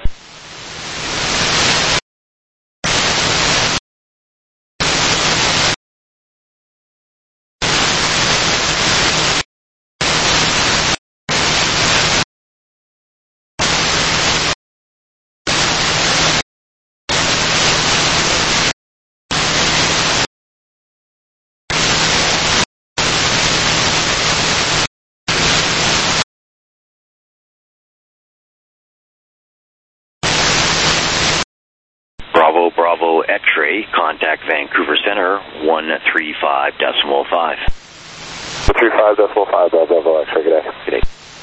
Bravo, Bravo, X-ray, contact Vancouver Center, one three five decimal five. one three five decimal five, Bravo, Bravo, X-ray, good day. Good day.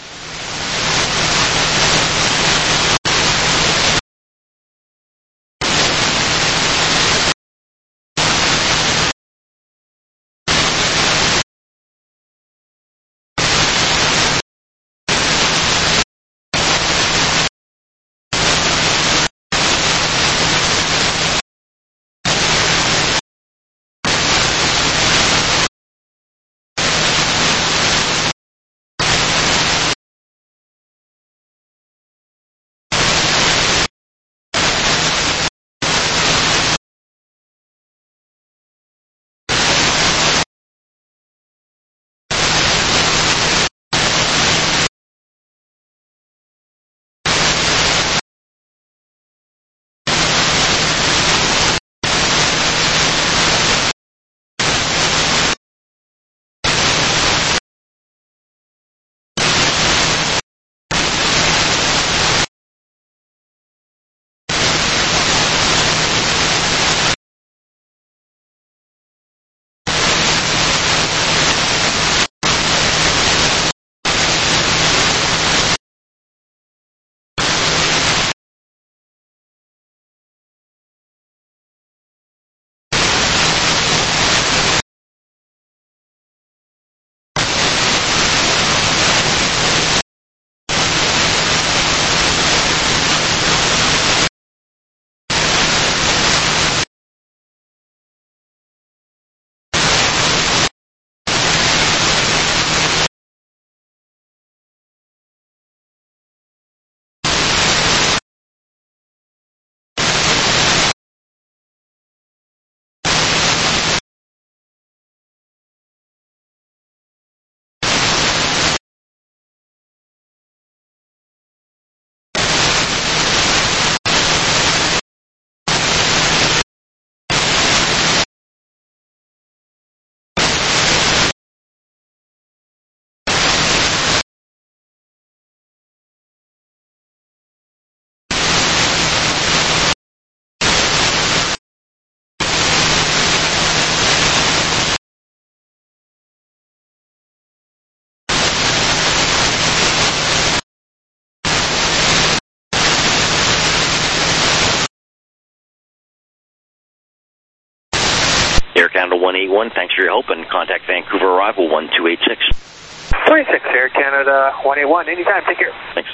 Air Canada one eight one, thanks for your help, and contact Vancouver arrival one two eight six. twenty-six, Air Canada one eight one, anytime, take care. Thanks.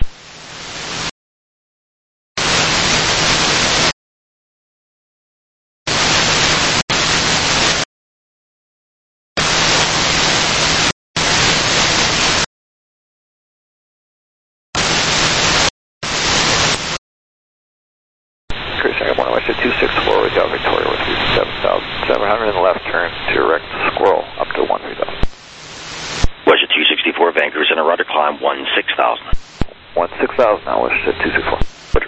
Chris, I got one West two six four with Del Victoria with you, seven thousand seven hundred in the left turn, direct squirrel up to one three thousand. West two sixty-four, Vancouver Center, rudder climb one six thousand. one six thousand now, West two sixty-four. Roger.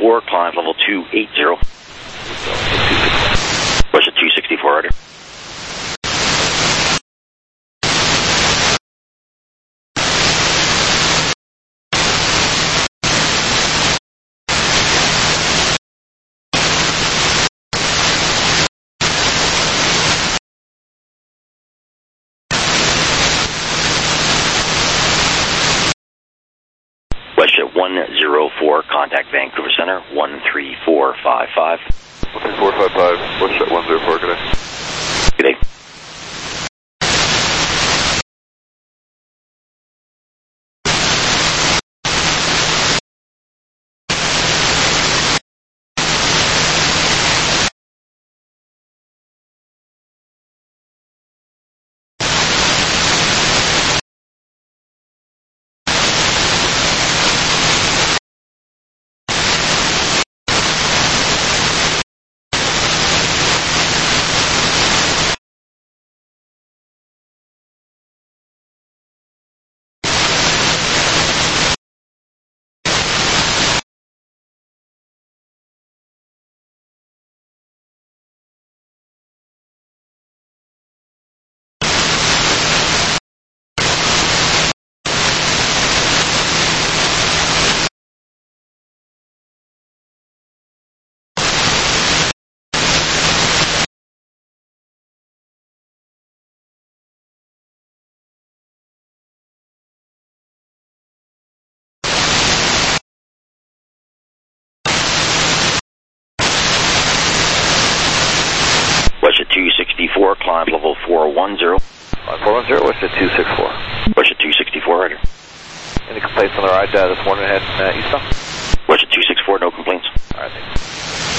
four, climb level two eighty. Push at two sixty-four, order. WestJet one zero four, contact Vancouver Center, one three four five five. one three four five five, WestJet one zero four, good day. Good day. WestJet two sixty-four, climb level four one zero. Climb four one zero, WestJet two sixty-four. WestJet two sixty-four, order. Any complaints on the ride uh, this morning heading uh, eastbound? WestJet two sixty-four, no complaints. All right, thanks.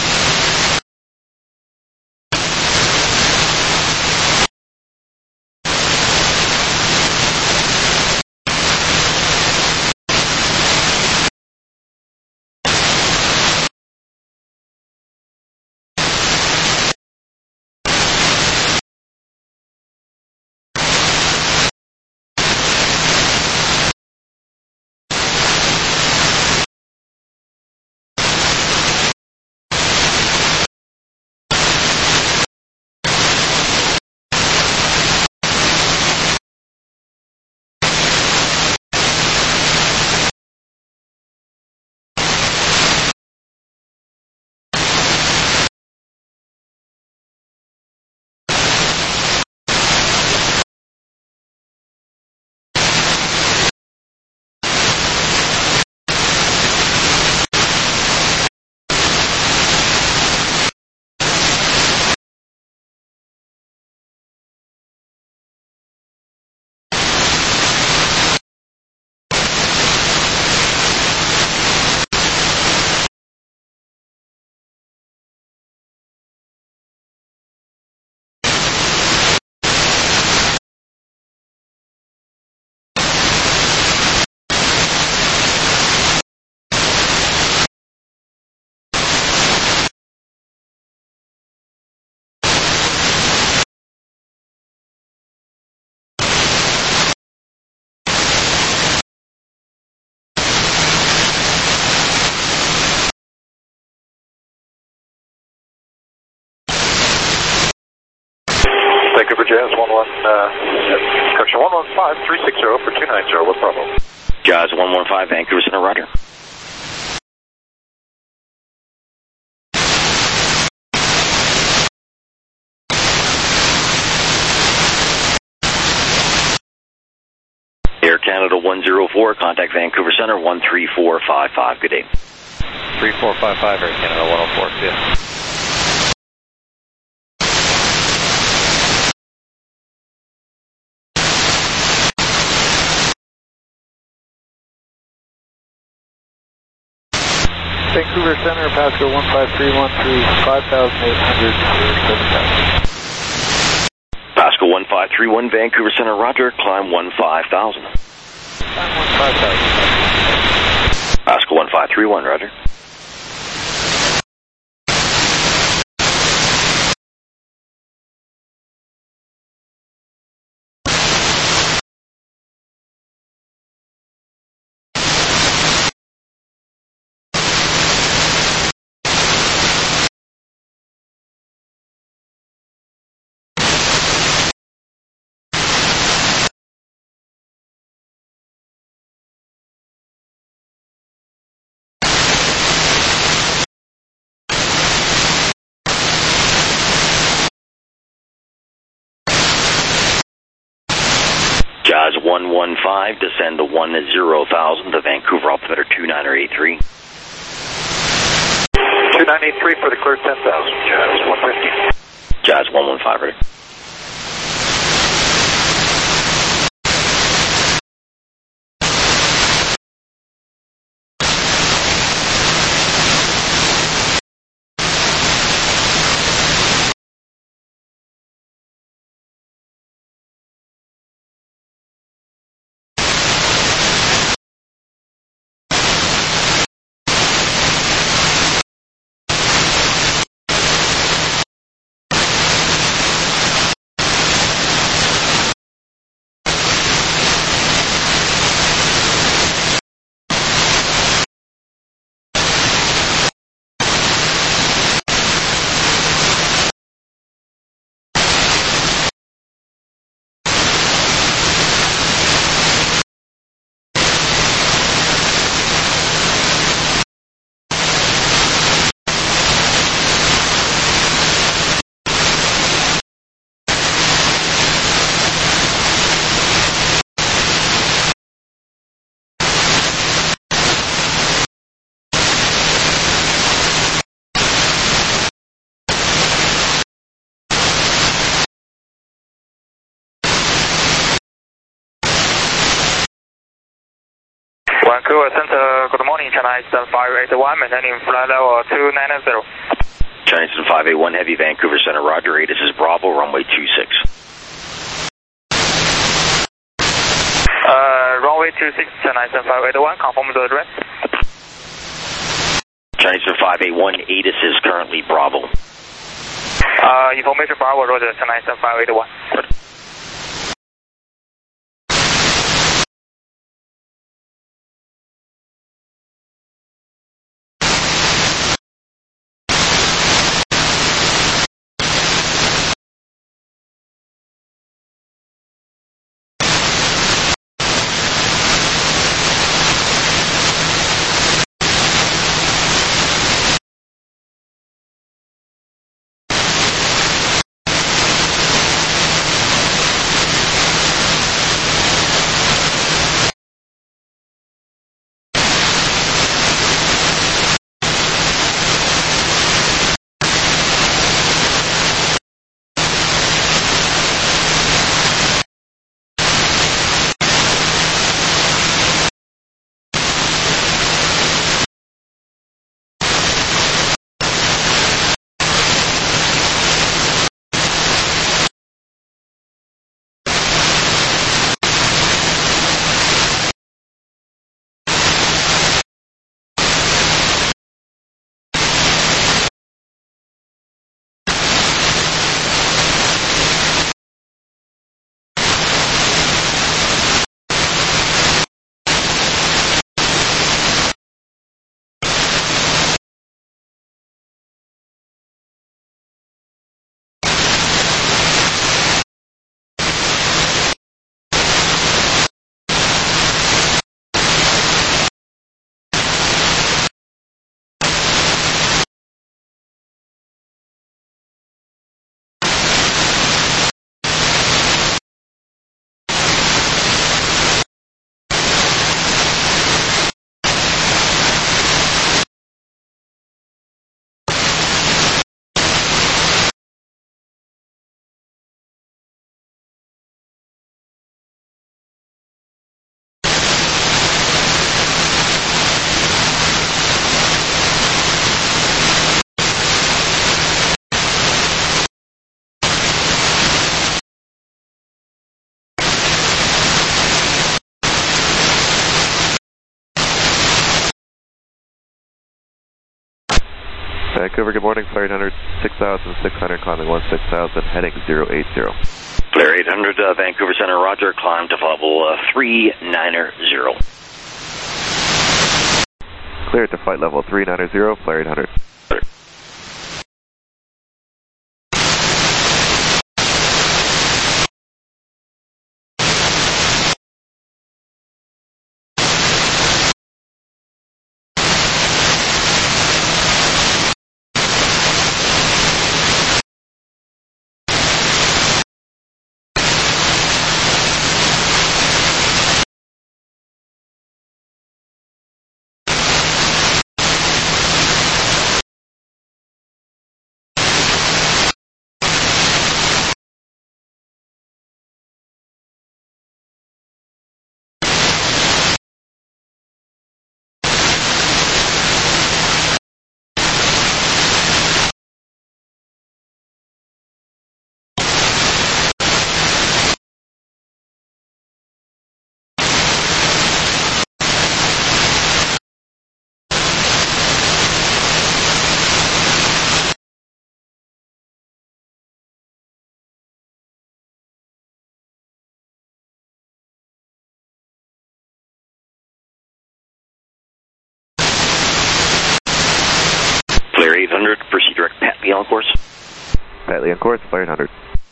Vancouver Jazz one one, uh, correction, one one five three six zero for two nine zero, what's the problem? Jazz one one five, Vancouver Center, roger. Air Canada one zero four, contact Vancouver Center, one three four five five, good day. three four five five, Air Canada one oh four, yeah. Vancouver Center, Pasco one five three one three, five thousand eight hundred for seven thousand. Pasco one five three one, Vancouver Center, roger, climb one five thousand. Climb one five thousand. Pasco one five three one, roger. one one five, descend to one zero thousand to Vancouver altimeter two nine eight three. two nine eight three for the clear ten thousand, Jazz one fifty. Jazz one one five, ready. Vancouver Center, good morning, China Eastern five eight one, maintaining flight level two nine zero. China Eastern five eight one Heavy, Vancouver Center, roger, eight, this is Bravo, runway two six. Uh, runway two six, China Eastern five eight one, confirm the address. China Eastern five eight one, A T I S is currently Bravo. Uh, information Bravo, roger, China Eastern five eight one. Vancouver, good morning, Flare eight hundred, six thousand six hundred, climbing one six thousand, heading zero eight zero. Flare eight hundred, uh, Vancouver Center, roger, climb to level uh, three nine zero. Cleared to flight level three nine zero, Flare eight hundred. on course. Tightly on course, fire one hundred.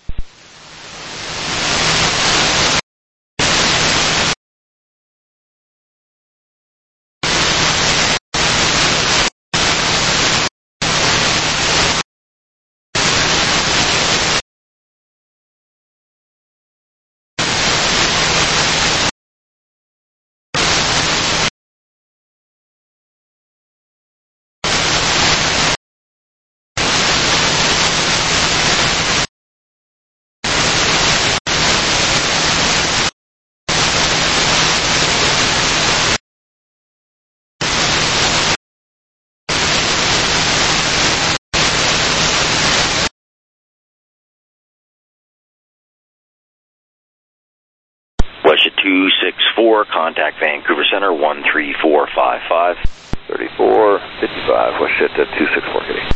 West two six four, contact Vancouver Center one three four five five. thirty-four fifty-five, West Jet two six four, Kitty.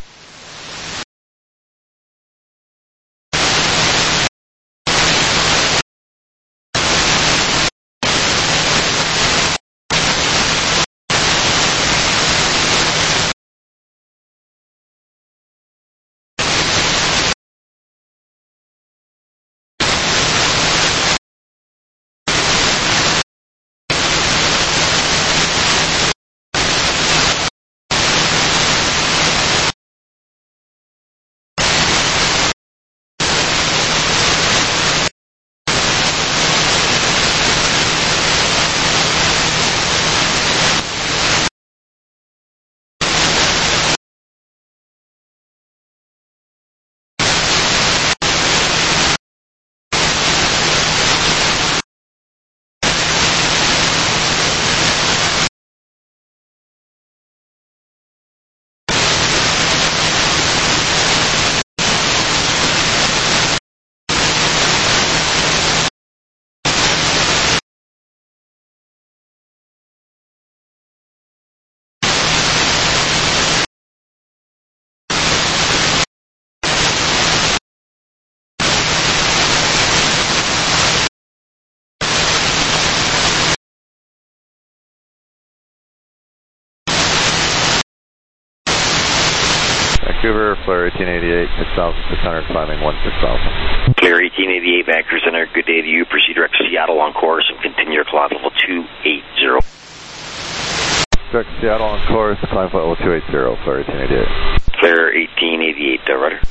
Vancouver, Flare eighteen eighty-eight, six thousand six hundred, climbing one six thousand. Clear eighteen eighty-eight, Vancouver Center, good day to you. Proceed direct to Seattle on course and continue your climb level two eighty. Direct to Seattle on course, climb flight level two eighty, Flare eighteen eighty-eight. Flare eighteen eighty-eight, uh, rudder.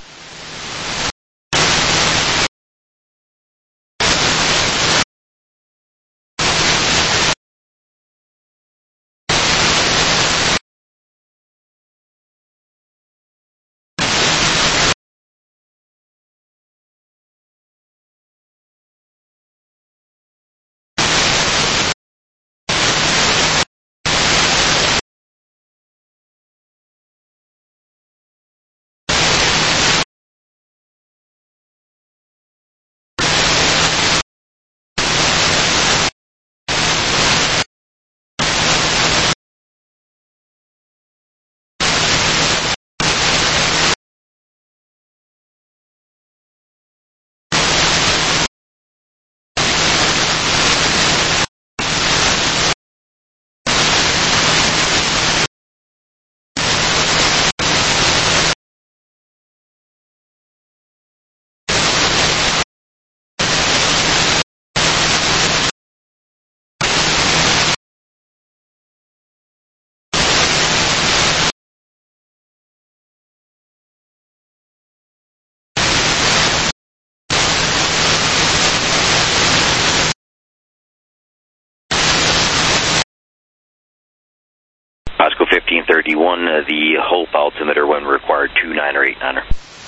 Pasco fifteen thirty-one, uh, the Hope altimeter when required, two nine or eight niner.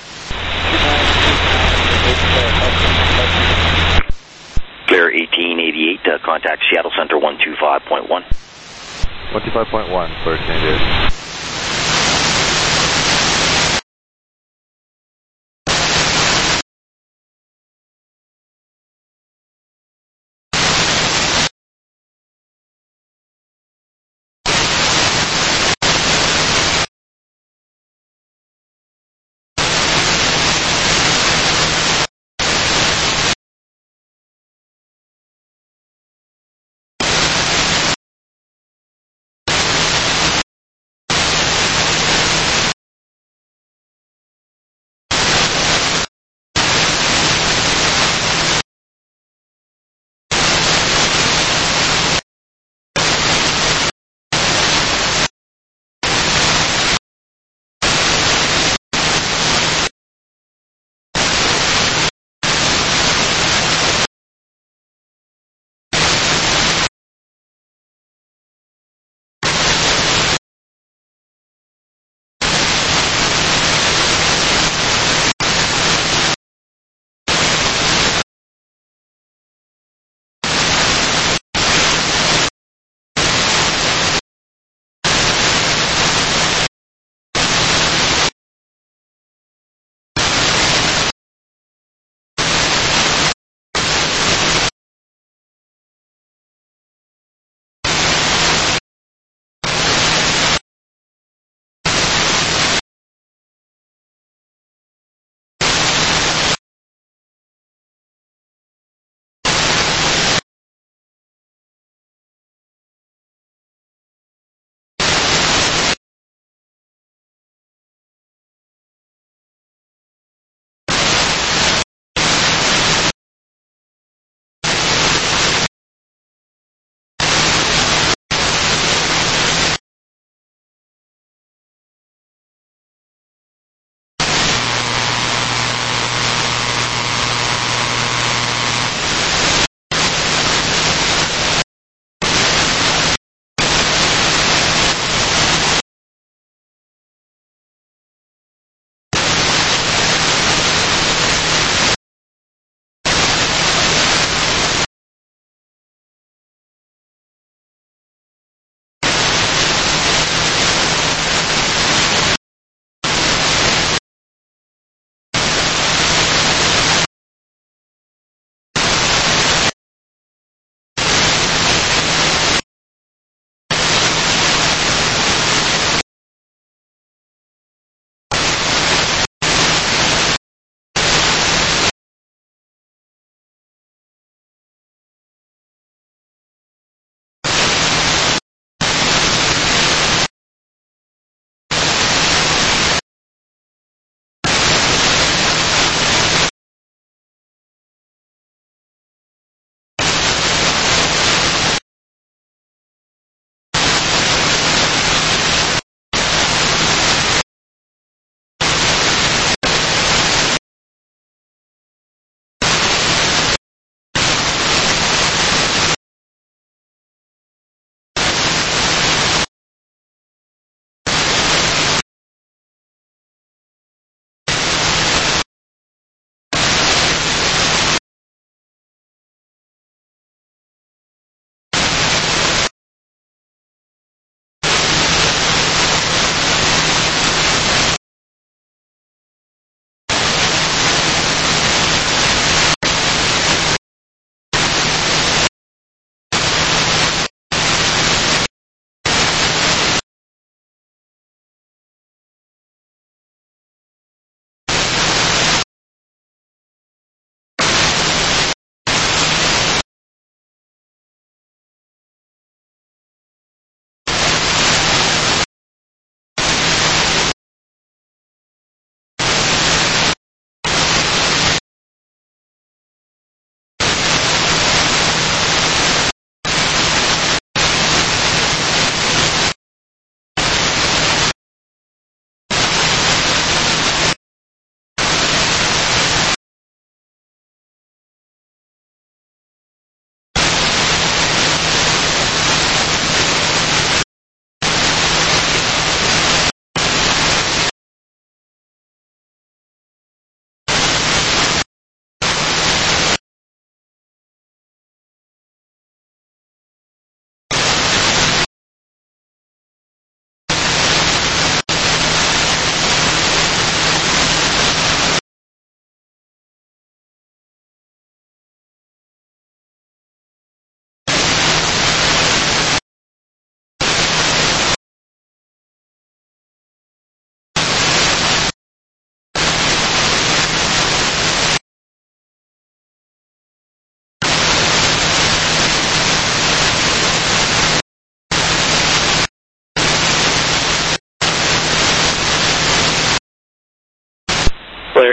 Clear eighteen eighty-eight, uh, contact Seattle Center one two five point one. one two five point one, Flare eighteen eighty-eight.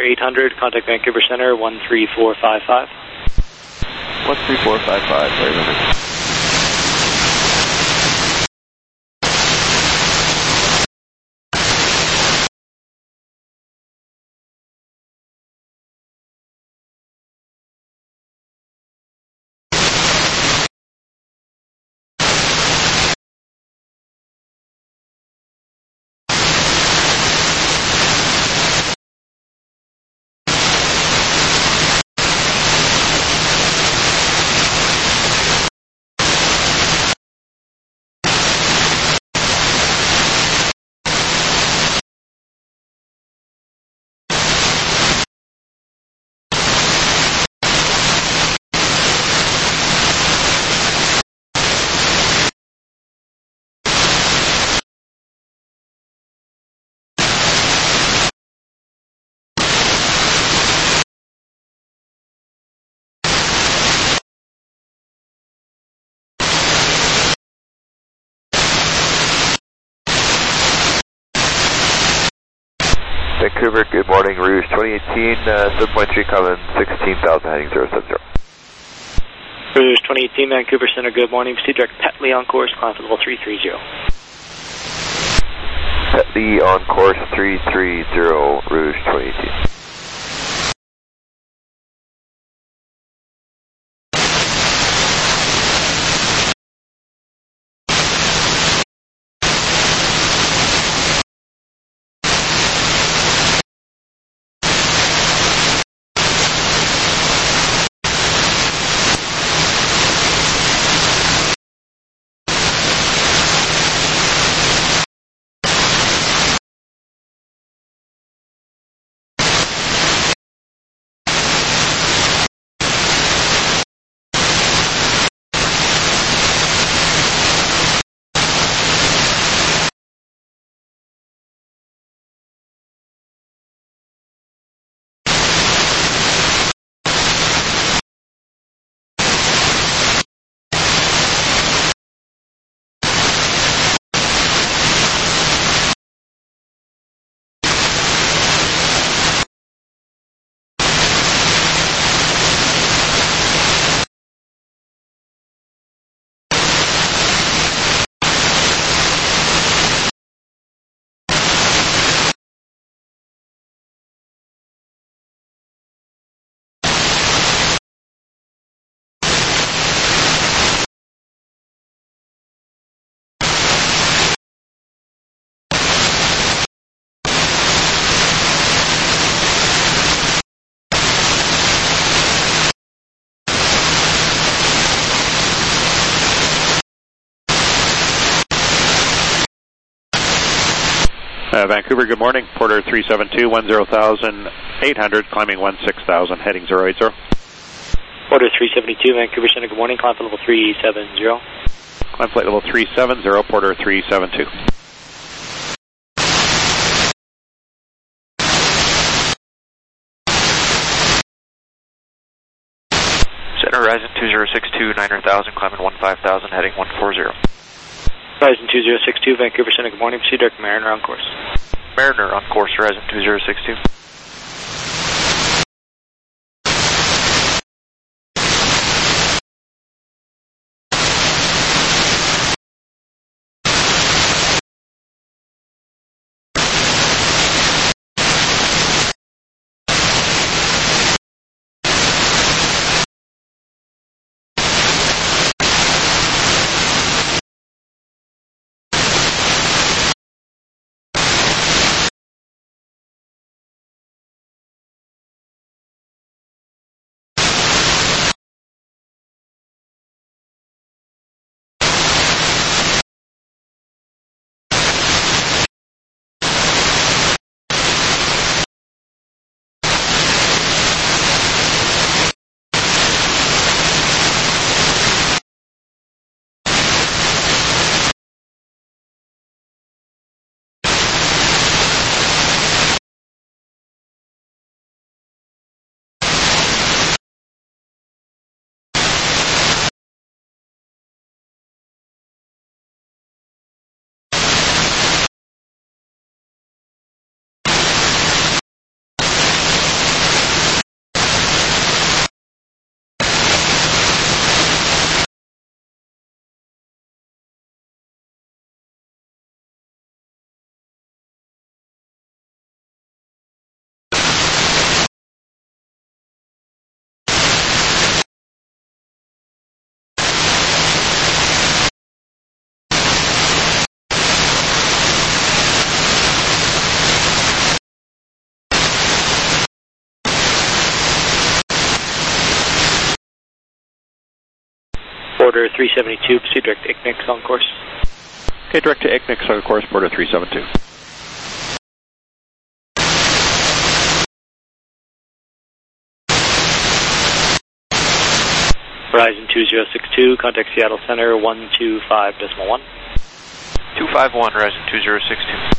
eight hundred, contact Vancouver Center, one three four five five. one three four five five, sorry about it. Vancouver, good morning, Rouge twenty eighteen, uh, seven point three, coming sixteen thousand, heading zero seven zero. Rouge twenty eighteen, Vancouver Center, good morning. Proceed direct Petley on course, climb for level three three zero. Petley on course three three zero, Rouge twenty eighteen. Uh, Vancouver, good morning. Porter three seven two, one zero thousand, eight hundred, climbing one six thousand, heading zero eight zero. Porter three seventy-two, Vancouver Center, good morning. Climb for level three seven zero. Climb flight level three seven zero, Porter three seven two. Center, Horizon two zero six two, nine hundred thousand, climbing one five thousand, heading one four zero. Horizon two zero six two, Vancouver Center, good morning. Proceed direct Mariner on course. Mariner on course, Horizon two zero six two. Vancouver three seventy-two, proceed direct to I C N I C on course. Okay, direct to I C N I C on course, Porter three seventy-two. Horizon two zero six two, contact Seattle Center one two five decimal one. two five one, Horizon two zero six two.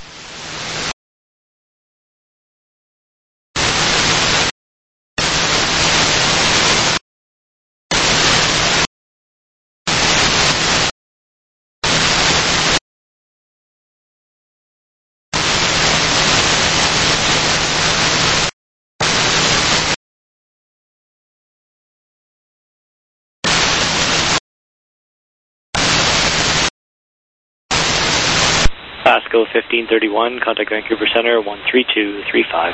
Pasco fifteen thirty-one, contact Vancouver Center one three two three five.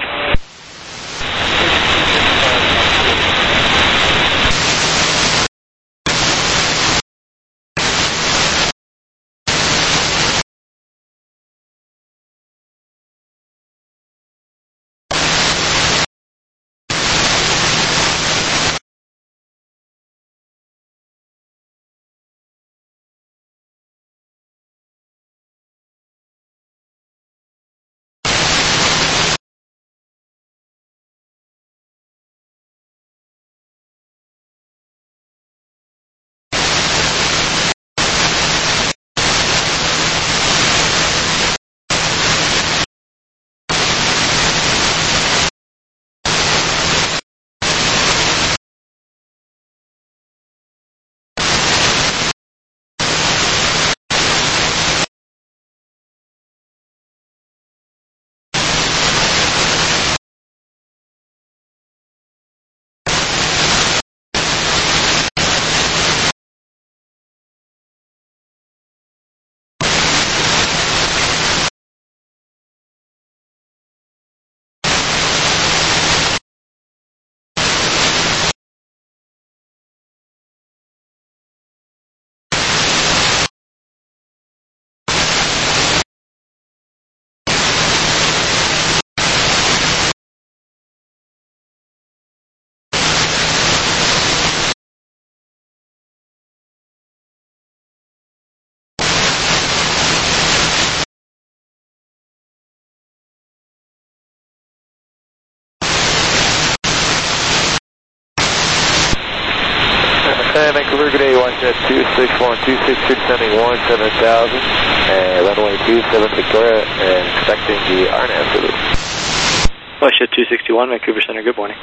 Vancouver, good day, Washington two six one two six, descending one seven thousand, and runway two seven Victoria, and expecting the R N A S service. Washington two sixty-one, Vancouver Center, good morning.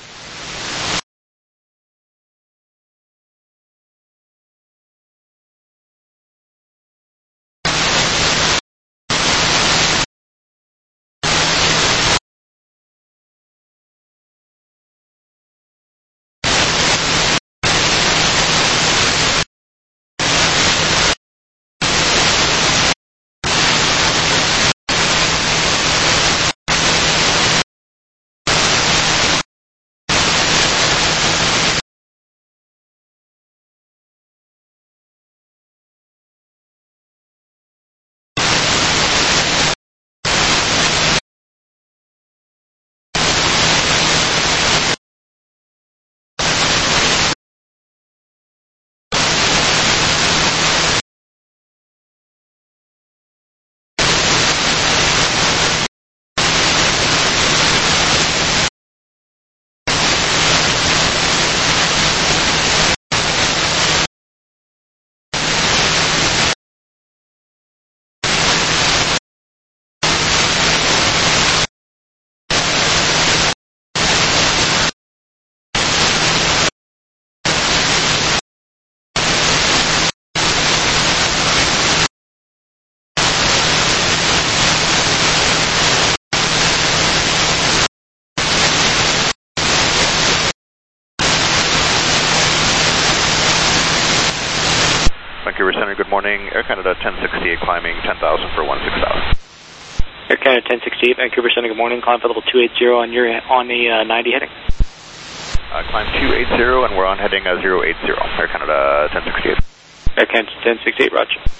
Vancouver Center, good morning. Air Canada ten sixty-eight climbing ten thousand for one six thousand. Air Canada ten sixty-eight, Vancouver Center, good morning. Climb for level two eighty on your on the uh, ninety heading. Uh, climb two eighty and we're on heading uh, zero eight zero. Air Canada ten sixty-eight. Air Canada ten sixty-eight, roger.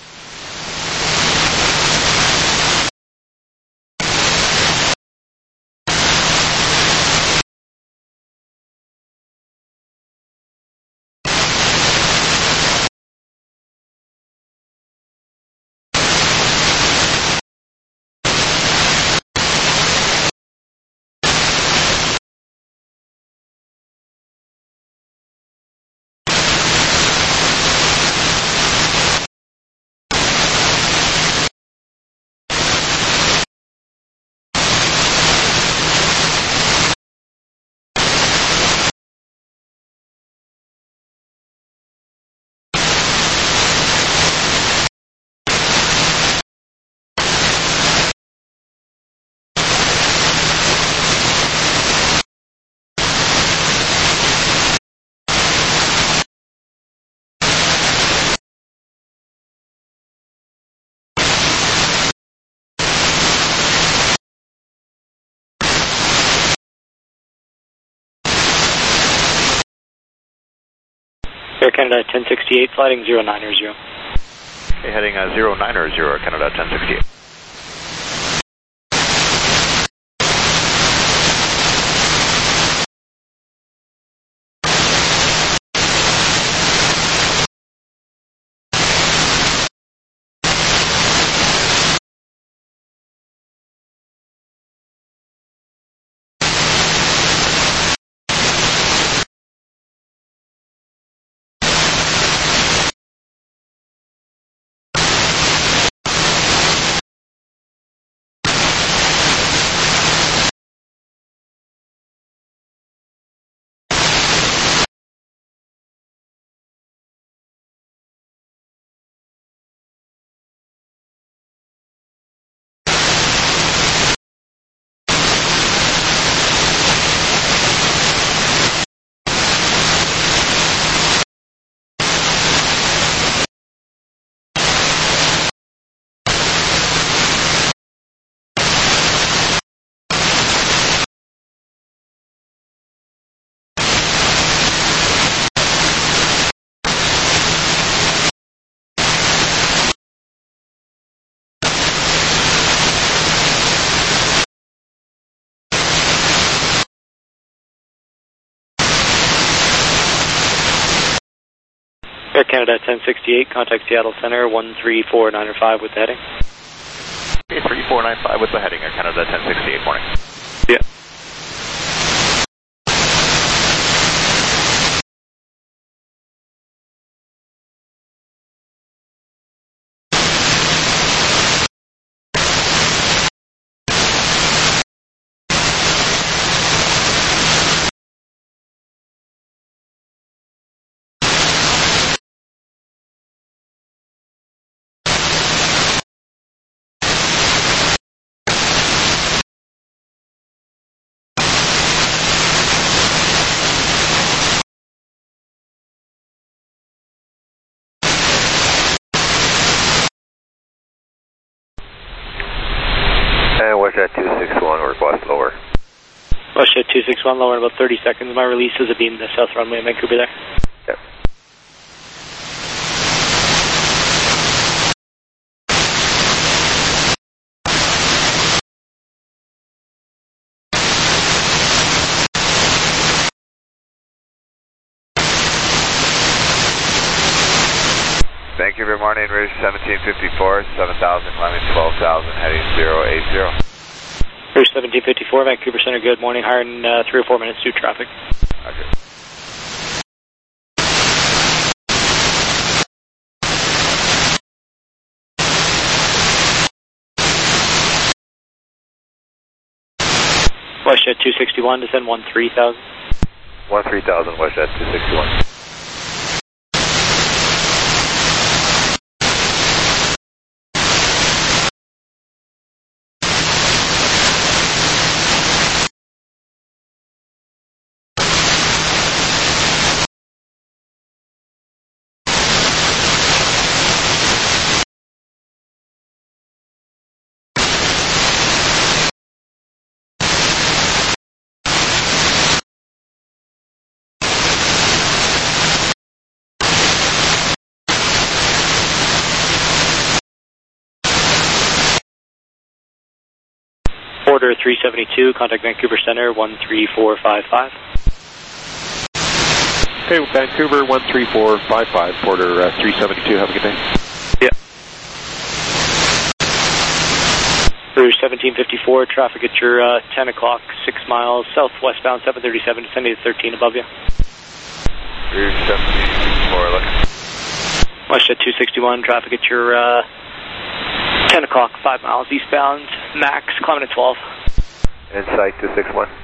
Air Canada ten sixty-eight, flighting zero niner zero. Okay, heading uh, zero niner zero, Canada ten sixty-eight. Air Canada ten sixty-eight, contact Seattle Center one three four nine five with the heading. Okay, three four nine five with the heading, Air Canada ten sixty-eight, morning. Yeah. And WestJet two six one, request lower. WestJet two six one, lower in about thirty seconds. My release is a beam to south runway in Vancouver there. Yep. Vancouver morning, Ridge seventeen fifty-four, seven thousand, climbing twelve thousand, heading zero eight zero. Ridge seventeen fifty-four, Vancouver Center, good morning, higher in uh, three or four minutes through traffic. Okay. WestJet two sixty-one, descend one three thousand. one three thousand, WestJet two sixty-one. Order three seventy-two, contact Vancouver Center one three four five five. Okay, Vancouver one three four five five, Porter uh, three seventy-two, have a good day. Yeah. Rouge seventeen fifty-four, traffic at your uh, ten o'clock, six miles, southwestbound seven thirty-seven, descending to thirteen above you. Rouge seventeen fifty-four, look. WestJet two sixty-one, traffic at your uh, ten o'clock, five miles eastbound, max, climbing at twelve. Insight two six one.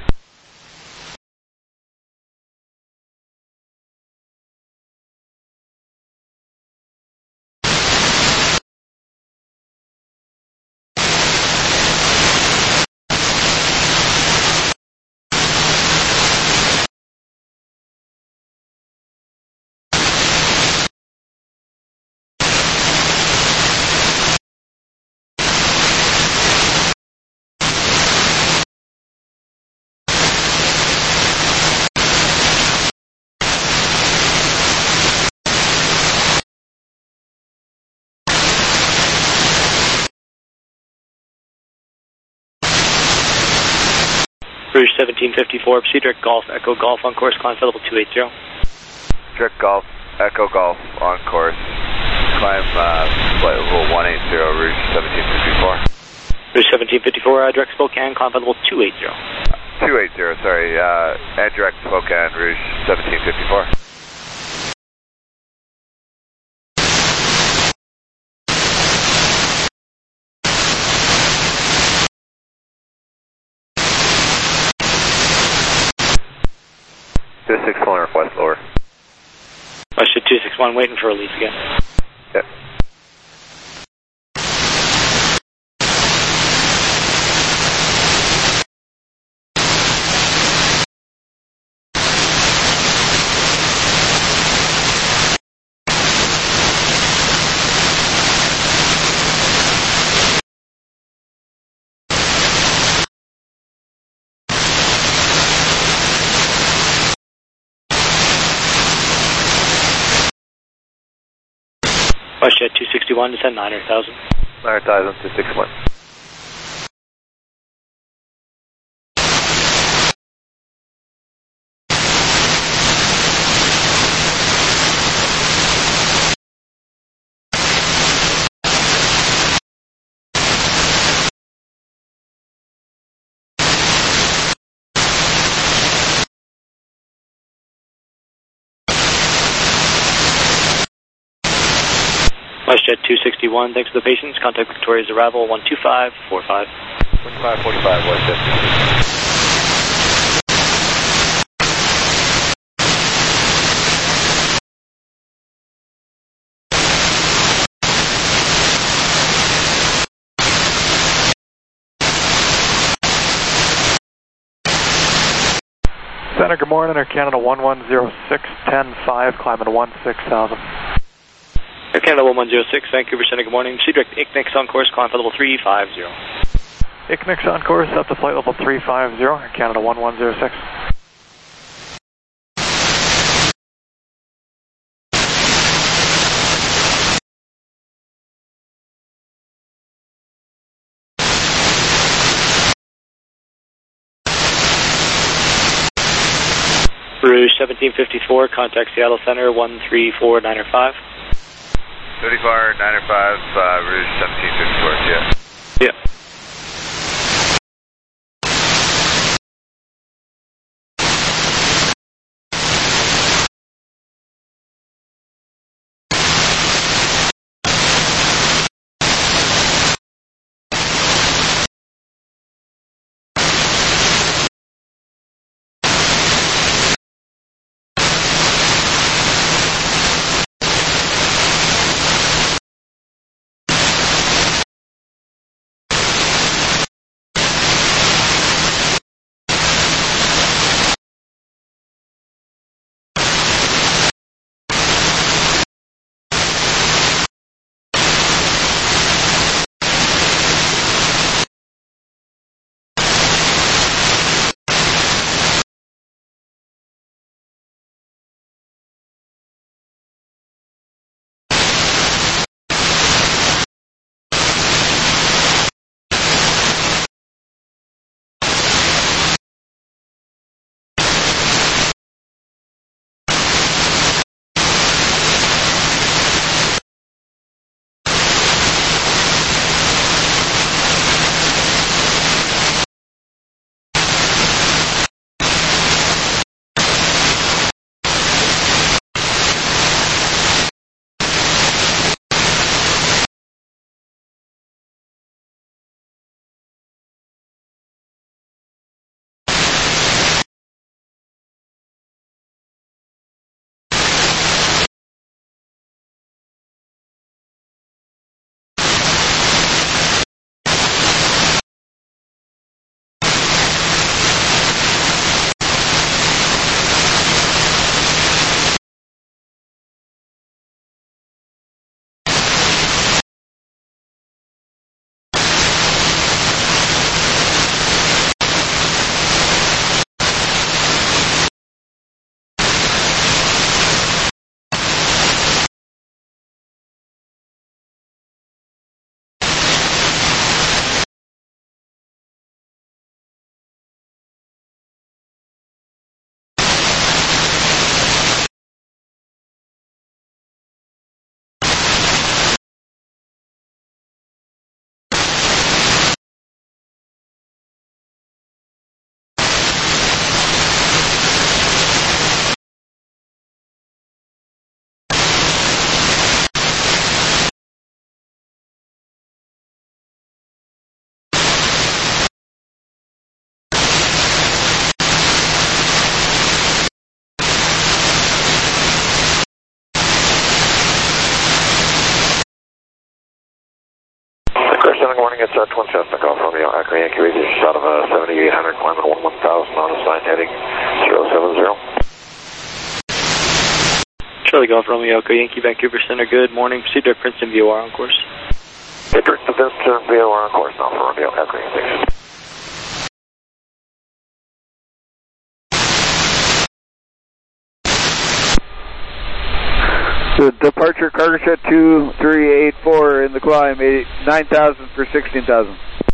Rouge seventeen fifty-four, proceed direct Golf, Echo Golf on course, climb flight level two eighty. Direct Golf, Echo Golf on course. Climb uh, flight level one eighty, Rouge seventeen fifty-four. Rouge seventeen fifty-four, uh, direct Spokane, climb flight level two eighty. two eighty, sorry, uh, and direct Spokane, Rouge seventeen fifty-four. two six one request lower. Westjet two six one, waiting for release again. Yep. Westjet two sixty-one, descend nine hundred thousand. nine hundred thousand, two six one. Westjet two sixty-one, thanks for the patience. Contact Victoria's arrival one two five four five. one two five four five, Westjet. Center, good morning, Air Canada one one zero six, ten five, climbing to one six thousand. Air Canada one one zero six, Vancouver Center, good morning. Proceed direct I C N I X on course, climb flight level three five zero. I C N I X on course, up to flight level three five zero, Air Canada one one zero six. Rouge seventeen fifty-four, contact Seattle Center one three four nine five. thirty-four nine five, uh, Rouge seventeen fifty-four, yeah. Yeah. Center, good morning. It's uh, Twin Cessna Golf Romeo Echo Yankee Radio just out of uh, seventy-eight hundred, climbing one one thousand on a sign heading zero seven zero. Charlie Golf Romeo Echo Yankee Vancouver Center, good morning. Proceed to Princeton V O R on course. Okay, Princeton V O R on course now for Romeo Echo Yankee. So departure cargo jet two three eight four in the climb, nine thousand for sixteen thousand.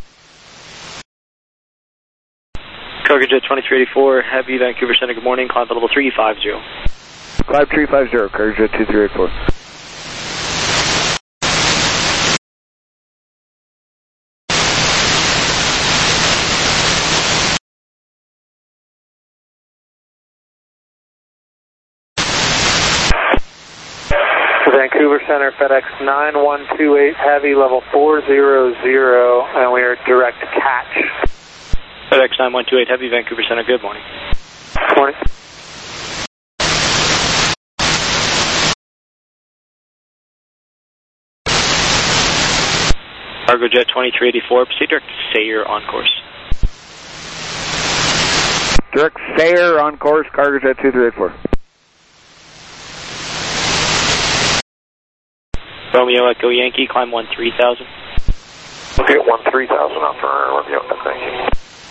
Cargo jet twenty-three eighty-four, heavy Vancouver Center, good morning. Climb level three five zero. Climb three five zero, cargo jet two three eight four. Vancouver Center, FedEx nine one two eight, heavy level four zero zero, and we are direct catch. FedEx nine one two eight, heavy Vancouver Center, good morning. Good morning. Cargo jet twenty-three eighty-four, proceed direct to Sayre on course. Direct Sayre on course, cargo jet two three eight four. Romeo Echo Yankee, climb one three thousand. Okay, one three thousand on for Romeo Echo Yankee.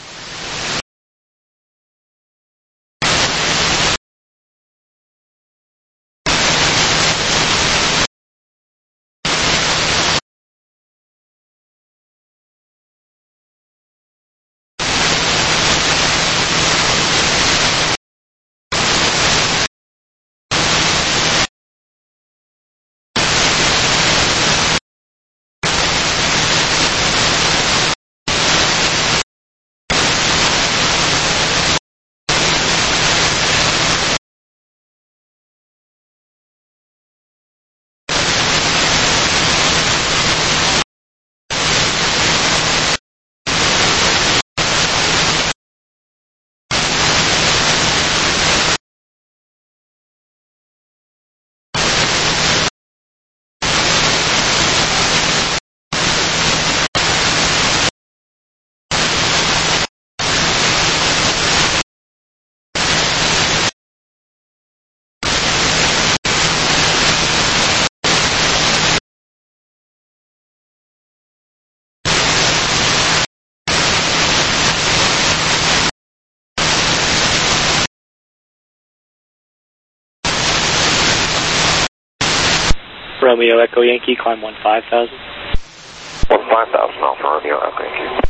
Romeo Echo Yankee, climb one five thousand. one five thousand now for Romeo Echo Yankee.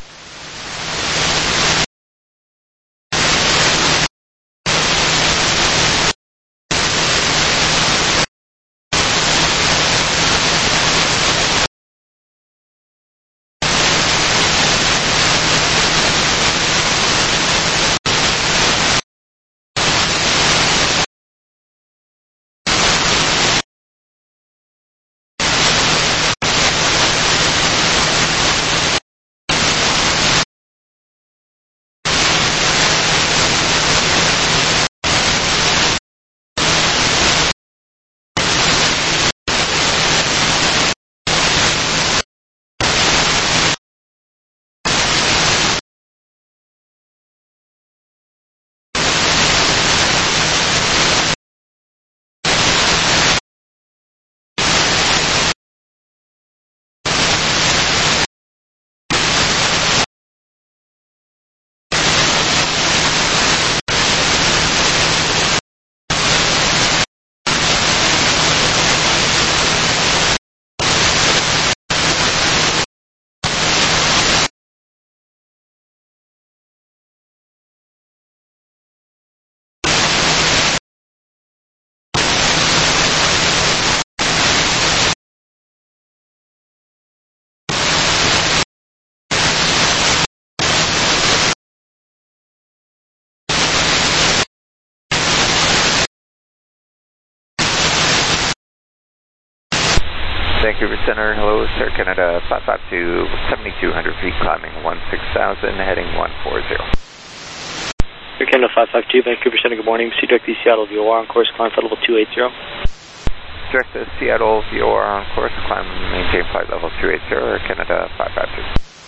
Vancouver Center, hello, Sir Canada, five five two, seventy-two hundred feet, climbing one six thousand, heading one four zero. Sir Canada five five two, Vancouver Center, good morning. Proceed direct to Seattle V O R on course, climb flight level two eight zero. direct to Seattle V O R on course, climb maintain flight level two eight zero, Air Canada five five two.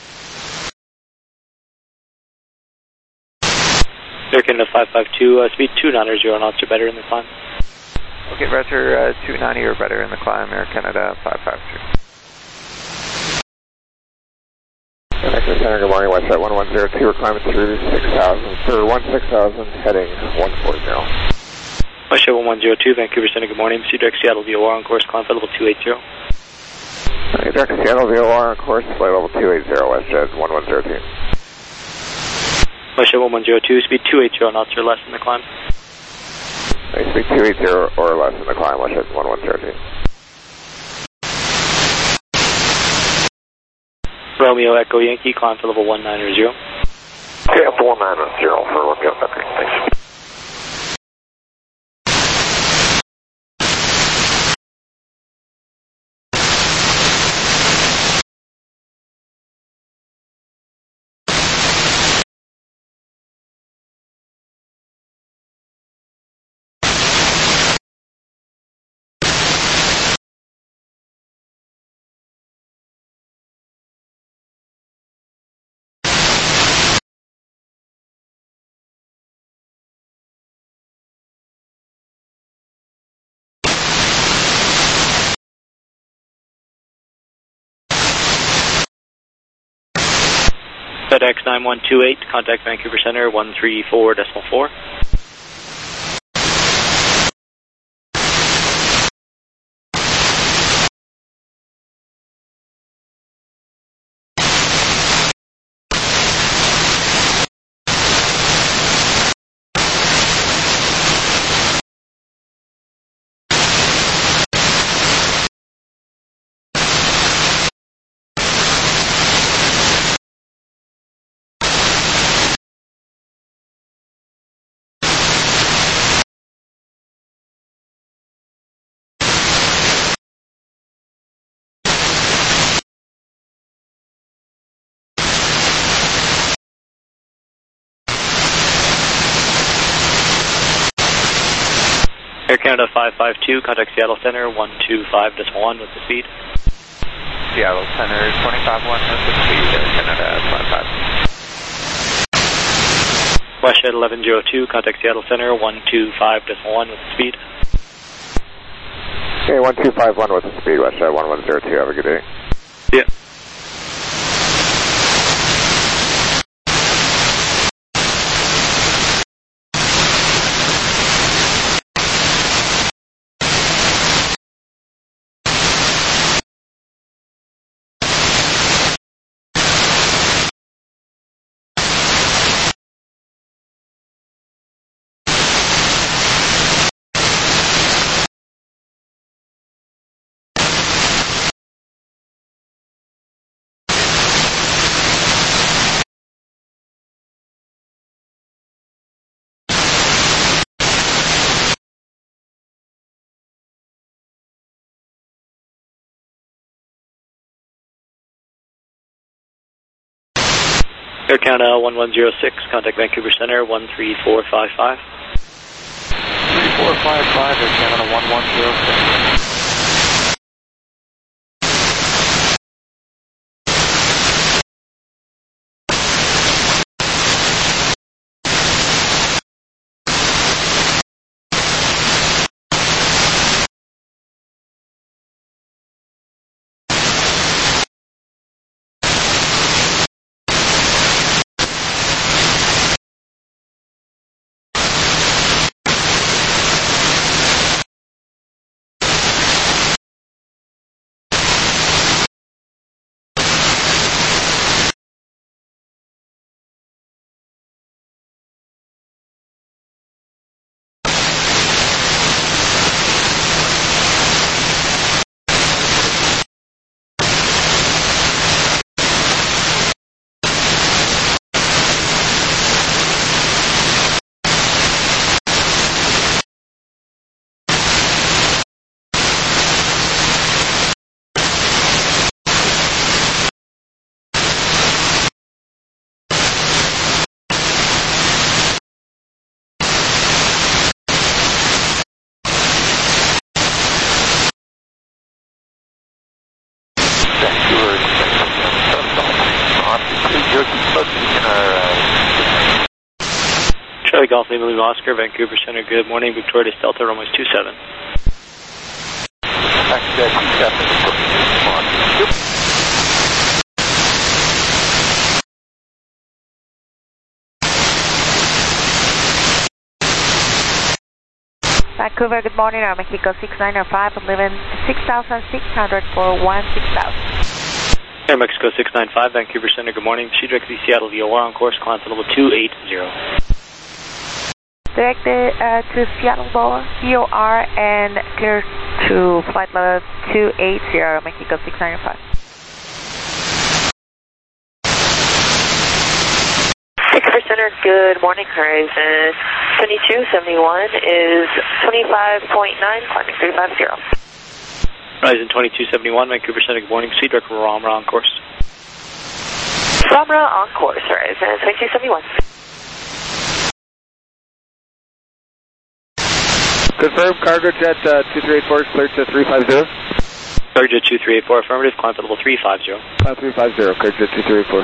Air Canada five five two, uh, speed two ninety knots or better in the climb. Okay, Roger, uh, two ninety or better in the climb, Air Canada five five two. Connector Center, good morning, West Side one one zero two, we're climbing through six thousand, for one six thousand, heading one four zero. West Side one one zero two, Vancouver Center, good morning, C direct Seattle V O R on course, climb flight level two eighty. Okay, direct Seattle V O R on course, flight level two eighty, West Side one one zero two. West Side one one zero two, speed two eighty knots or less in the climb. Okay, speed two eighty or less in the climb, West Side one one zero two. Romeo Echo Yankee, climb to level one ninety. Okay, up to one ninety for Romeo Echo, thanks. FedEx nine one two eight, contact Vancouver Center one three four decimal four. Air Canada five five two, contact Seattle Center one two five decimal one with the speed. Seattle Center twenty-five one with the speed, Air Canada five five. West Shed eleven zero two, contact Seattle Center one two five decimal one with the speed. Okay, one two five one with the speed, West Shed one one zero two, have a good day. Yeah. Air Canada one one zero six, contact Vancouver Center one three four five five. three four five five, Air Canada one one zero six. Charlie Golf, Lima Lima Oscar, Vancouver Center, good morning. Victoria Delta, runway two seven. Vancouver, good morning. Aeromexico six nine zero five, eleven six thousand six hundred for one six thousand. Aeromexico six nine five, Vancouver Center, good morning. Proceed directly to Seattle V O R on course, climb to level two eight zero. Direct uh, to Seattle V O R and clear to flight level two eight zero, Mexico six nine five. Vancouver Center, good morning. Horizon seventy-two seventy-one is twenty-five point nine, climbing three five zero. Horizon twenty-two seventy-one, Vancouver Center, good morning. Proceed direct to Ramra on course. Ramra on course, Horizon twenty-two seventy-one. Confirm, cargo jet uh, two three eight four is cleared to three five zero. Cargo jet two three eight four, affirmative, climb to level three five zero. Climb three five zero, cargo jet two three eight four.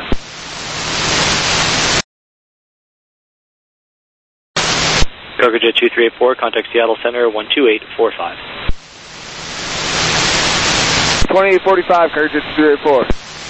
Cargo jet two three eight four, contact Seattle Center one two eight four five. twenty-eight forty-five, cargo jet two three eight four.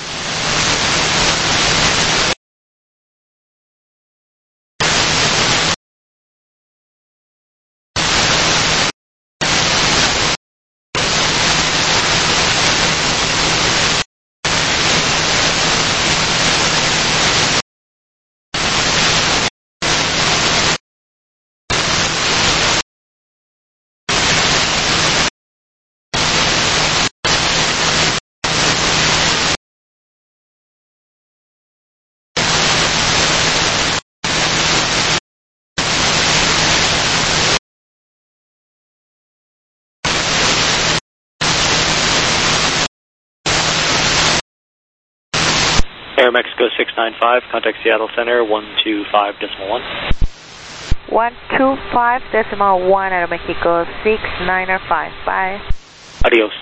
Aeromexico six nine five, contact Seattle Center one two five decimal one. one two five decimal one, Aeromexico six nine five. Bye. Adios.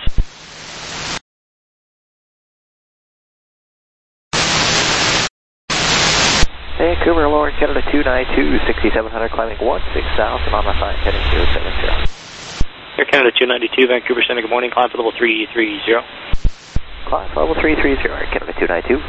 Vancouver, Lower Canada two nine two, sixty-seven hundred, climbing one six thousand on my sign, heading zero seven zero. Air Canada two ninety-two, Vancouver Center, good morning, climb for level three three zero. Climb for level three three zero, Air Canada two ninety-two.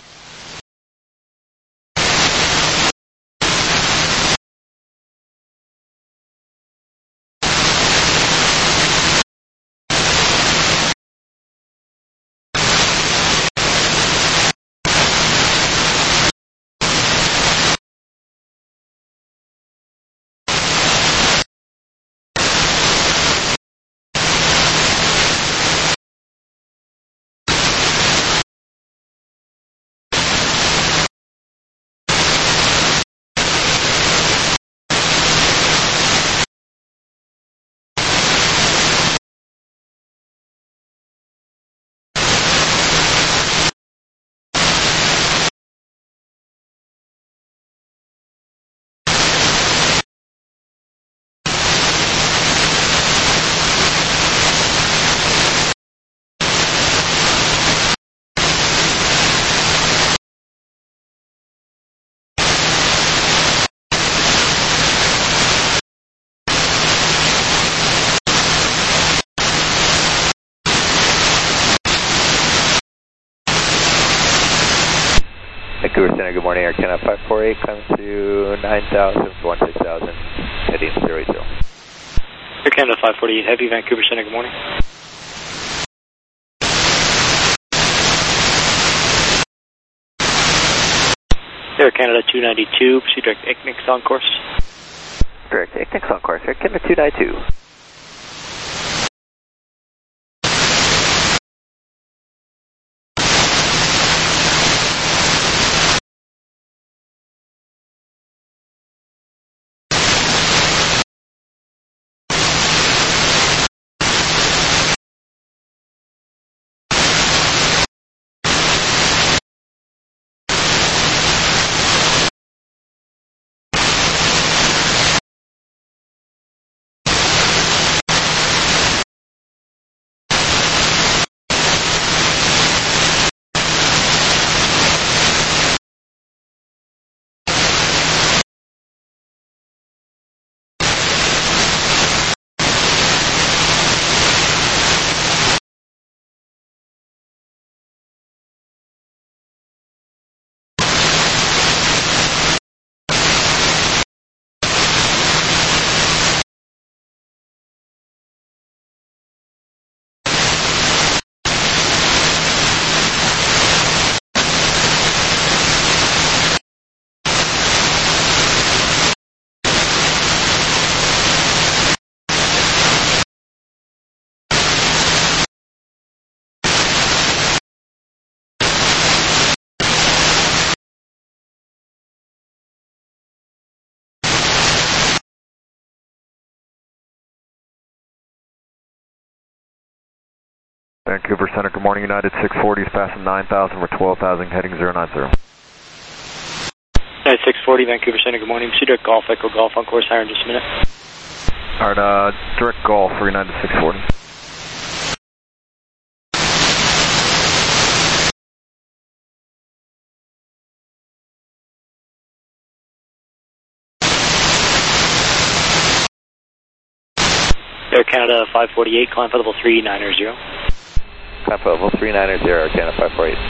Vancouver Center, good morning, Air Canada five four eight, coming to nine thousand, one six thousand, heading zero eight zero. Air Canada five forty-eight Heavy, Vancouver Center, good morning. Air Canada two ninety-two, proceed direct to Ignix on course. Direct to Ignix on course, Air Canada two ninety-two. Vancouver Center, good morning, United six forty is passing nine thousand for twelve thousand, heading zero nine zero. United six forty, Vancouver Center, good morning. Pursuit Direct Golf, Echo Golf on course, higher in just a minute. Alright, uh, Direct Golf for United six forty. Air Canada five forty-eight, climb for level three nine zero. Climb for level three nine zero, Air Canada five forty-eight.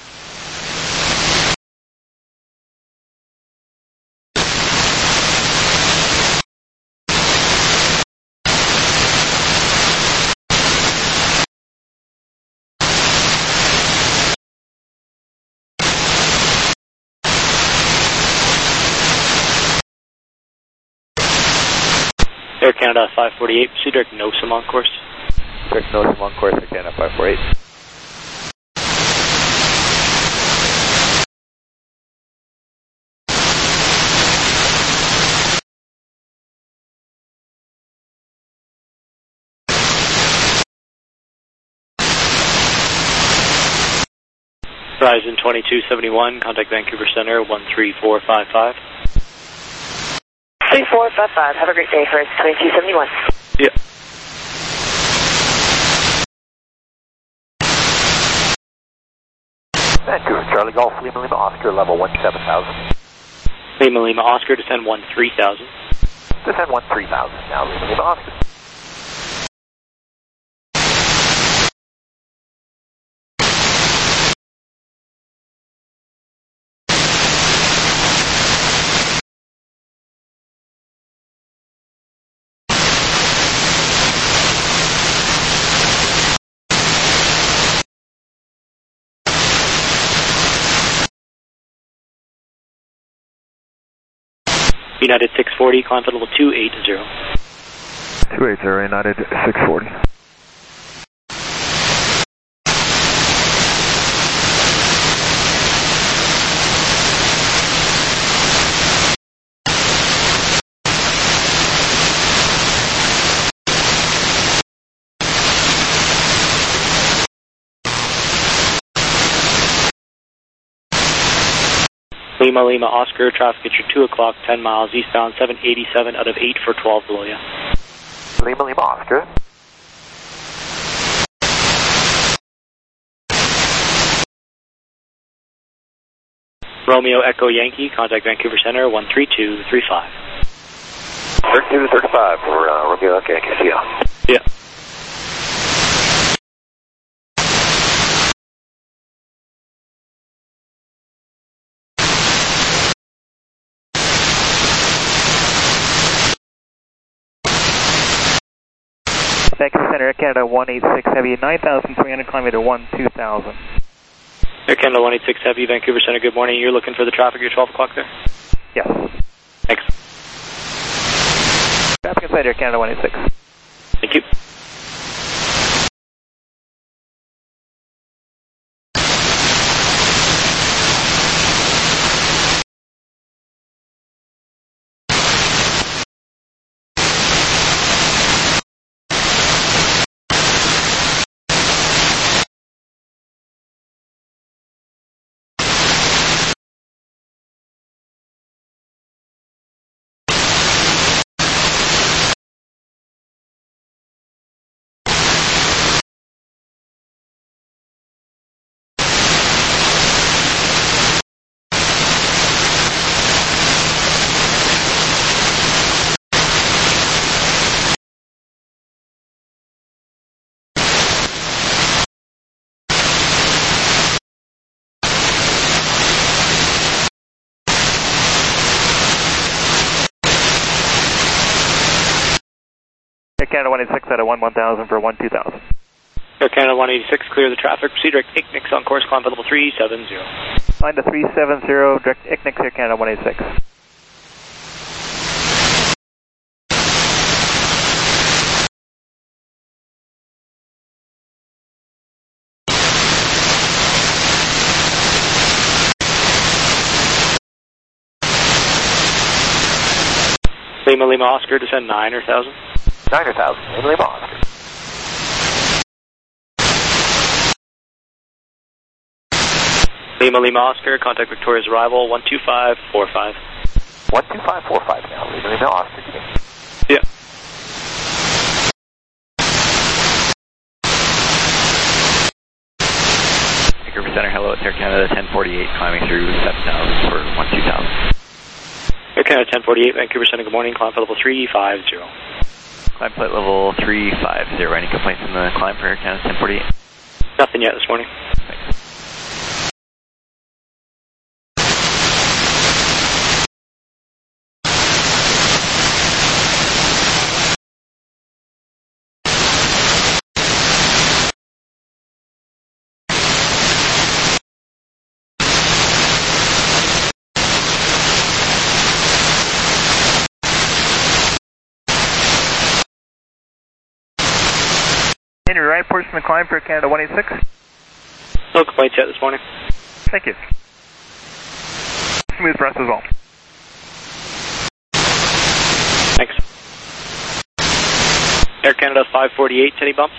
Air Canada five forty-eight, Pursuit Direct Nosum on course. Direct Nosum on course, Air Canada five forty-eight. Horizon twenty-two seventy-one, contact Vancouver Center one three four five five. three four five five, have a great day, Horizon twenty-two seventy-one. Yeah. Vancouver, Charlie Golf, Lima Lima Oscar, level one seven thousand. Lima Lima Oscar, descend one three thousand. Descend one three thousand now, Lima Lima Oscar. United six forty, climb for level two eighty. two eighty, United six forty. Lima Lima Oscar, traffic at your two o'clock, ten miles eastbound, seven eighty-seven out of eight for twelve below you. Lima Lima Oscar. Romeo Echo Yankee, contact Vancouver Center one three two three five. thirty-two thirty-five for uh, Romeo Echo Yankee, see ya. Yeah. Vancouver Center, Air Canada one eighty-six Heavy, nine thousand three hundred, kilometer one two thousand. Air Canada one eighty-six Heavy, Vancouver Center, good morning. You're looking for the traffic at twelve o'clock there? Yes. Thanks. Traffic inside Air Canada one eighty-six. Thank you. Air Canada one eighty-six out of one one thousand for one two thousand. Air Canada one eighty-six, clear the traffic. Proceed direct I C N I C on course, climb for level three seventy. Line to three seventy, direct I C N I C, Air Canada one eighty-six. Lima Lima Oscar, descend niner thousand. niner thousand, Lima Lima Oscar. Lima Lima Oscar, contact Victoria's arrival, one two five four five. one two five four five now, Lima Lima Oscar. Yeah. Vancouver Center, hello, it's Air Canada ten forty-eight, climbing through seven thousand for one two thousand. Air Canada ten forty-eight, Vancouver Center, good morning, climb flight level three five zero. Climb flight level three five zero, any complaints on the climb for Air Canada ten forty-eight? Nothing yet this morning. Thanks. Henry Wright, portion of the climb for Canada one eighty-six. No complaints yet this morning. Thank you. Smooth for us as well. Thanks. Air Canada five forty-eight, any bumps?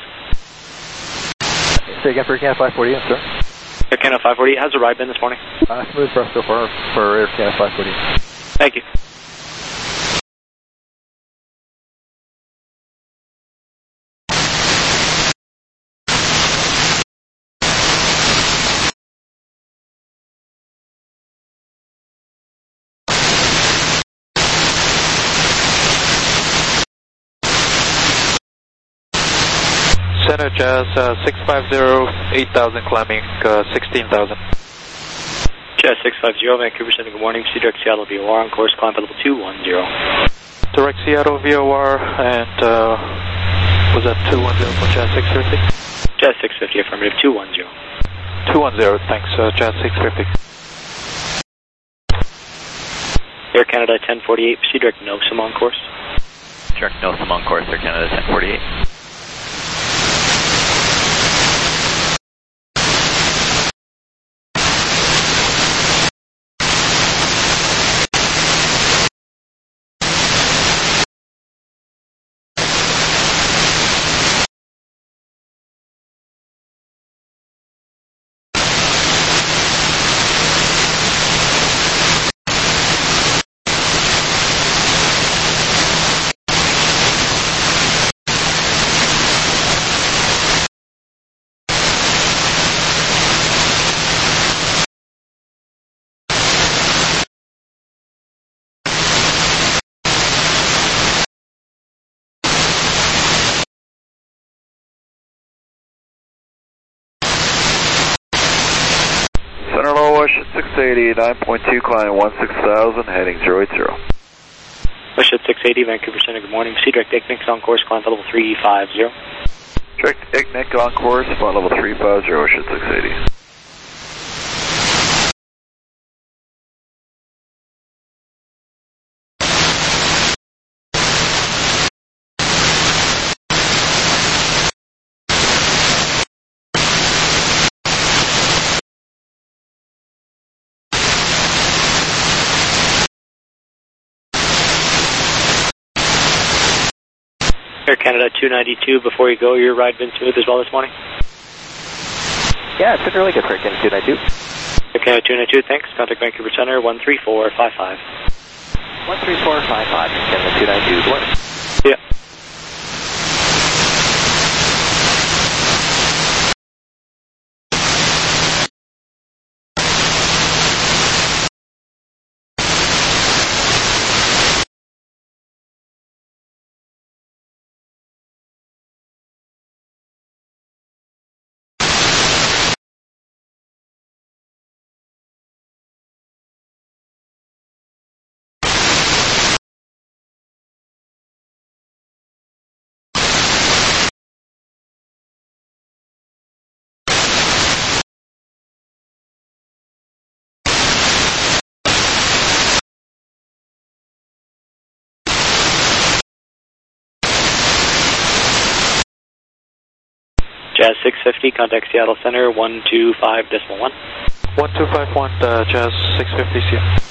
Say again for Air Canada five forty-eight, sir. Air Canada five forty-eight, how's the ride been this morning? Uh, smooth for us so far for Air Canada five forty-eight. Thank you. Center Jazz uh, six five zero, eight thousand climbing uh, sixteen thousand. Jazz six five zero, Vancouver Center, good morning. Sea Direct Seattle V O R on course, climb level two one zero. Direct Seattle V O R and uh, was that two one zero for Jazz six fifty? Jazz six fifty, affirmative, two one zero. two one zero, thanks, uh, Jazz six fifty. Air Canada ten forty-eight, Sea Direct Nosum on course. Direct Nosum on course, Air Canada ten forty-eight. Center low, Wash at six eighty, nine point two, climb one six thousand, heading zero eight zero. Wash at six eighty, Vancouver Center, good morning. Sea Direct Ignic on course, climb level three five zero. Direct Ignic on course, flight level three five zero, Wash at six eighty. Air Canada two ninety-two, before you go, your ride been smooth as well this morning? Yeah, it's been really good for Air Canada two ninety-two. Air Canada two ninety-two, thanks. Contact Vancouver Center, one three four five five. one three four five five, Air Canada two ninety-two, good morning. Yeah. Jazz six fifty, contact Seattle Center, one two five decimal one. one two five one, uh, Jazz six fifty, Seattle.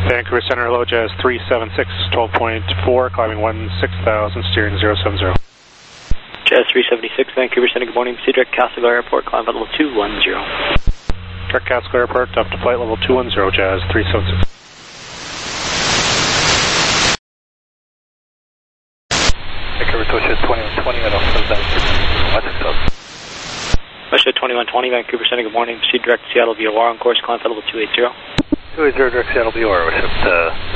Vancouver Center, hello, Jazz three seven six, twelve point four, climbing one six thousand, steering zero seven zero. Jazz three seventy-six, Vancouver Center, good morning. Proceed direct Castlegar Airport, climb flight level two one zero. Direct Castlegar Airport, up to flight level two one zero, Jazz three seven six. Vancouver Tosha twenty-one twenty, I don't know that. Tosha twenty-one twenty, Vancouver Center, good morning. Proceed direct Seattle V O R on course, climb flight level two eighty. two eighty direct Seattle V O R, we're shipped uh,